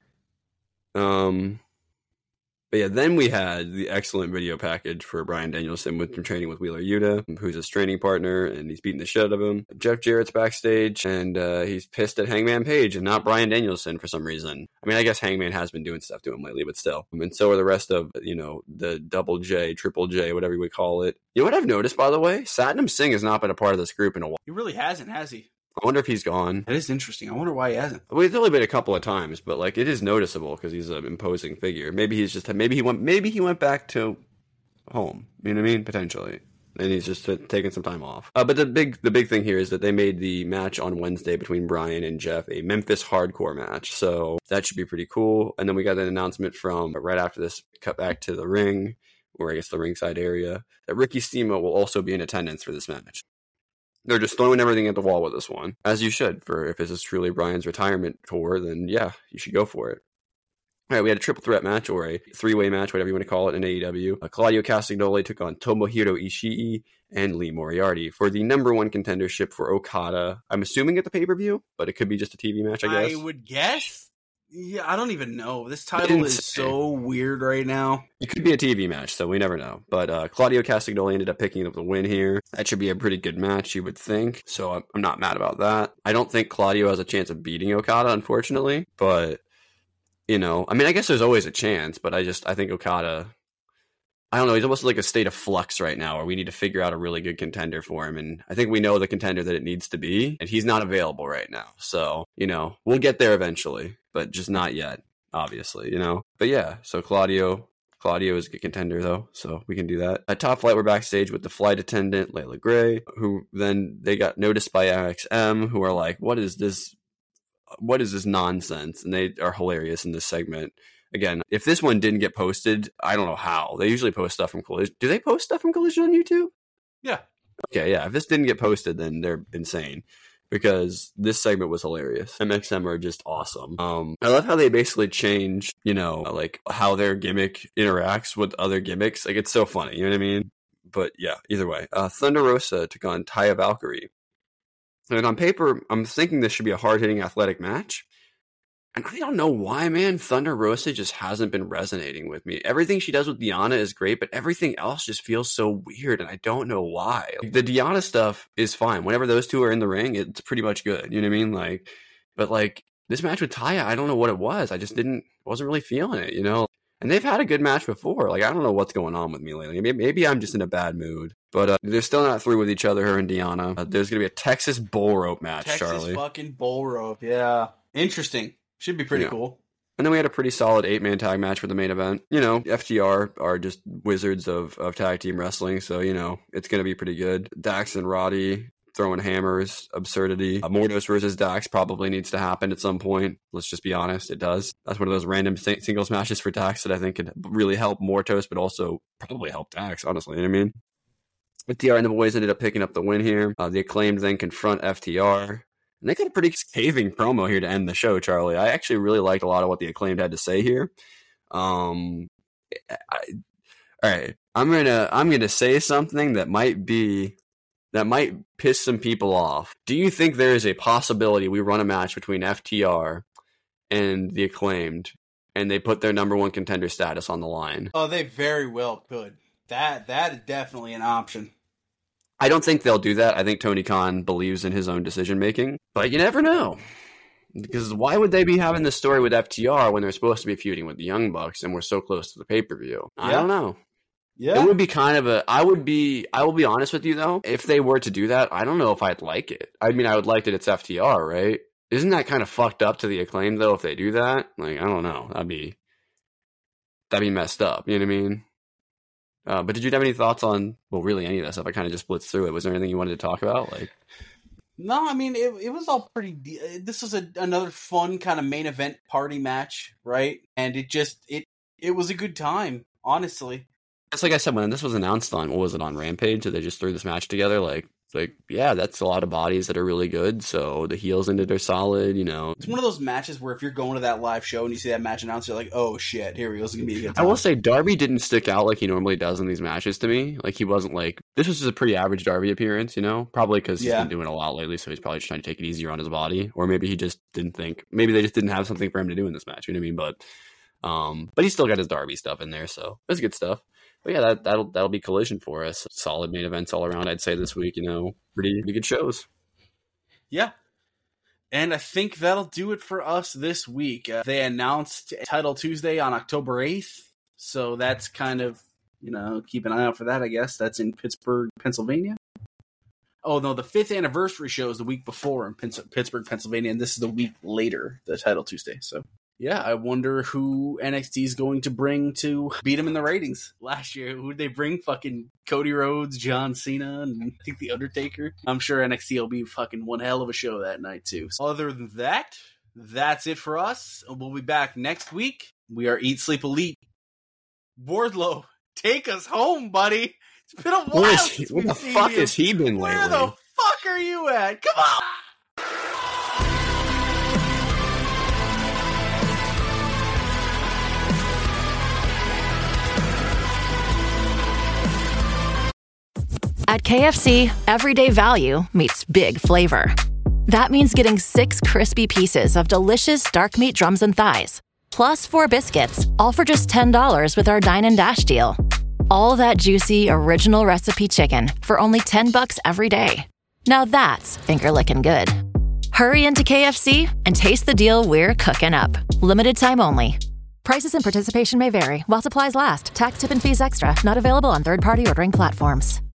But yeah, then we had the excellent video package for Bryan Danielson with him training with Wheeler Yuta, who's his training partner, and he's beating the shit out of him. Jeff Jarrett's backstage, and he's pissed at Hangman Page and not Bryan Danielson for some reason. I mean, I guess Hangman has been doing stuff to him lately, but still. And so are the rest of, the Double J, Triple J, whatever you would call it. You know what I've noticed, by the way? Satnam Singh has not been a part of this group in a while. He really hasn't, has he? I wonder if he's gone. That is interesting. I wonder why he hasn't. Well, he's only been a couple of times, but like it is noticeable because he's an imposing figure. Maybe he went back to home. You know what I mean? Potentially, and he's just taking some time off. But the big thing here is that they made the match on Wednesday between Bryan and Jeff a Memphis Hardcore match, so that should be pretty cool. And then we got an announcement from right after this, cut back to the ring, or I guess the ringside area, that Ricky Steamboat will also be in attendance for this match. They're just throwing everything at the wall with this one, as you should. For if this is truly Bryan's retirement tour, then yeah, you should go for it. All right, we had a triple threat match or a 3-way match, whatever you want to call it, in AEW. Claudio Castagnoli took on Tomohiro Ishii and Lee Moriarty for the number 1 contendership for Okada. I'm assuming at the pay-per-view, but it could be just a TV match, I guess. I would guess. Yeah, I don't even know. This title is so weird right now. It could be a TV match, so we never know. But Claudio Castagnoli ended up picking up the win here. That should be a pretty good match, you would think. So I'm not mad about that. I don't think Claudio has a chance of beating Okada, unfortunately. But, I mean, I guess there's always a chance. But I think Okada, I don't know, he's almost like a state of flux right now where we need to figure out a really good contender for him. And I think we know the contender that it needs to be. And he's not available right now. So, we'll get there eventually. But just not yet, obviously, But yeah, so Claudio is a good contender, though, so we can do that. At Top Flight, we're backstage with the flight attendant, Layla Gray, who then they got noticed by XM, who are like, what is this nonsense? And they are hilarious in this segment. Again, if this one didn't get posted, I don't know how. They usually post stuff from Collision. Do they post stuff from Collision on YouTube? Yeah. Okay, yeah. If this didn't get posted, then they're insane. Because this segment was hilarious. MXM are just awesome. I love how they basically change, like how their gimmick interacts with other gimmicks. Like, it's so funny, you know what I mean? But yeah, either way. Thunder Rosa took on Taya Valkyrie. And on paper, I'm thinking this should be a hard-hitting athletic match. And I don't know why, man. Thunder Rosa just hasn't been resonating with me. Everything she does with Diana is great, but everything else just feels so weird, and I don't know why. The Diana stuff is fine. Whenever those two are in the ring, it's pretty much good. You know what I mean? But this match with Taya, I don't know what it was. I just wasn't really feeling it, And they've had a good match before. I don't know what's going on with me lately. Maybe I'm just in a bad mood. But they're still not through with each other, her and Diana. There's going to be a Texas bull rope match, Charlie. Texas fucking bull rope, yeah. Interesting. Should be pretty cool. And then we had a pretty solid 8-man tag match for the main event. FTR are just wizards of tag team wrestling, so, it's going to be pretty good. Dax and Roddy throwing hammers, absurdity. Mordos versus Dax probably needs to happen at some point. Let's just be honest, it does. That's one of those random singles matches for Dax that I think could really help Mortos, but also probably help Dax, honestly, you know what I mean? FTR and the boys ended up picking up the win here. The Acclaimed then confront FTR. And they got a pretty scathing promo here to end the show, Charlie. I actually really liked a lot of what the Acclaimed had to say here. All right, I'm gonna say something that might be that might piss some people off. Do you think there is a possibility we run a match between FTR and the Acclaimed, and they put their number one contender status on the line? Oh, they very well could. That is definitely an option. I don't think they'll do that. I think Tony Khan believes in his own decision-making. But you never know. Because why would they be having this story with FTR when they're supposed to be feuding with the Young Bucks and we're so close to the pay-per-view? Yeah. I don't know. Yeah. It would be kind of I will be honest with you, though. If they were to do that, I don't know if I'd like it. I mean, I would like that it's FTR, right? Isn't that kind of fucked up to the Acclaimed, though, if they do that? Like, I don't know. That'd be messed up. You know what I mean? But did you have any thoughts on, well, really any of that stuff? I kind of just blitzed through it. Was there anything you wanted to talk about? Like, no, I mean, it was all pretty... This was another fun kind of main event party match, right? And it was a good time, honestly. It's like I said, when this was announced on, what was it, on Rampage, that they just threw this match together, like, yeah, that's a lot of bodies that are really good, so the heels in it are solid, you know. It's one of those matches where if you're going to that live show and you see that match announced, you're like, oh shit, here we go, it's going to be a good time. I will say, Darby didn't stick out like he normally does in these matches to me. Like, he wasn't like, this was just a pretty average Darby appearance, you know? Probably because he's been doing a lot lately, so he's probably just trying to take it easier on his body. Or maybe he just didn't think, maybe they just didn't have something for him to do in this match, you know what I mean? But he's still got his Darby stuff in there, so that's good stuff. But yeah, that'll be Collision for us. Solid main events all around, I'd say, this week. You know, pretty good shows. Yeah. And I think that'll do it for us this week. They announced Title Tuesday on October 8th. So that's kind of, you know, keep an eye out for that, I guess. That's in Pittsburgh, Pennsylvania. Oh, no, the 5th anniversary show is the week before in Pittsburgh, Pennsylvania. And this is the week later, the Title Tuesday. So yeah, I wonder who NXT is going to bring to beat them in the ratings. Last year, who did they bring? Fucking Cody Rhodes, John Cena, and I think The Undertaker. I'm sure NXT will be fucking one hell of a show that night, too. So other than that, that's it for us. We'll be back next week. We are Eat Sleep Elite. Wardlow, take us home, buddy. It's been a while since we've seen you. Where the fuck has he been lately? Where the fuck are you at? Come on! At KFC, everyday value meets big flavor. That means getting 6 crispy pieces of delicious dark meat drums and thighs, plus 4 biscuits, all for just $10 with our Dine and Dash deal. All that juicy, original recipe chicken for only $10 every day. Now that's finger-licking good. Hurry into KFC and taste the deal we're cooking up. Limited time only. Prices and participation may vary while supplies last. Tax, tip, and fees extra. Not available on third-party ordering platforms.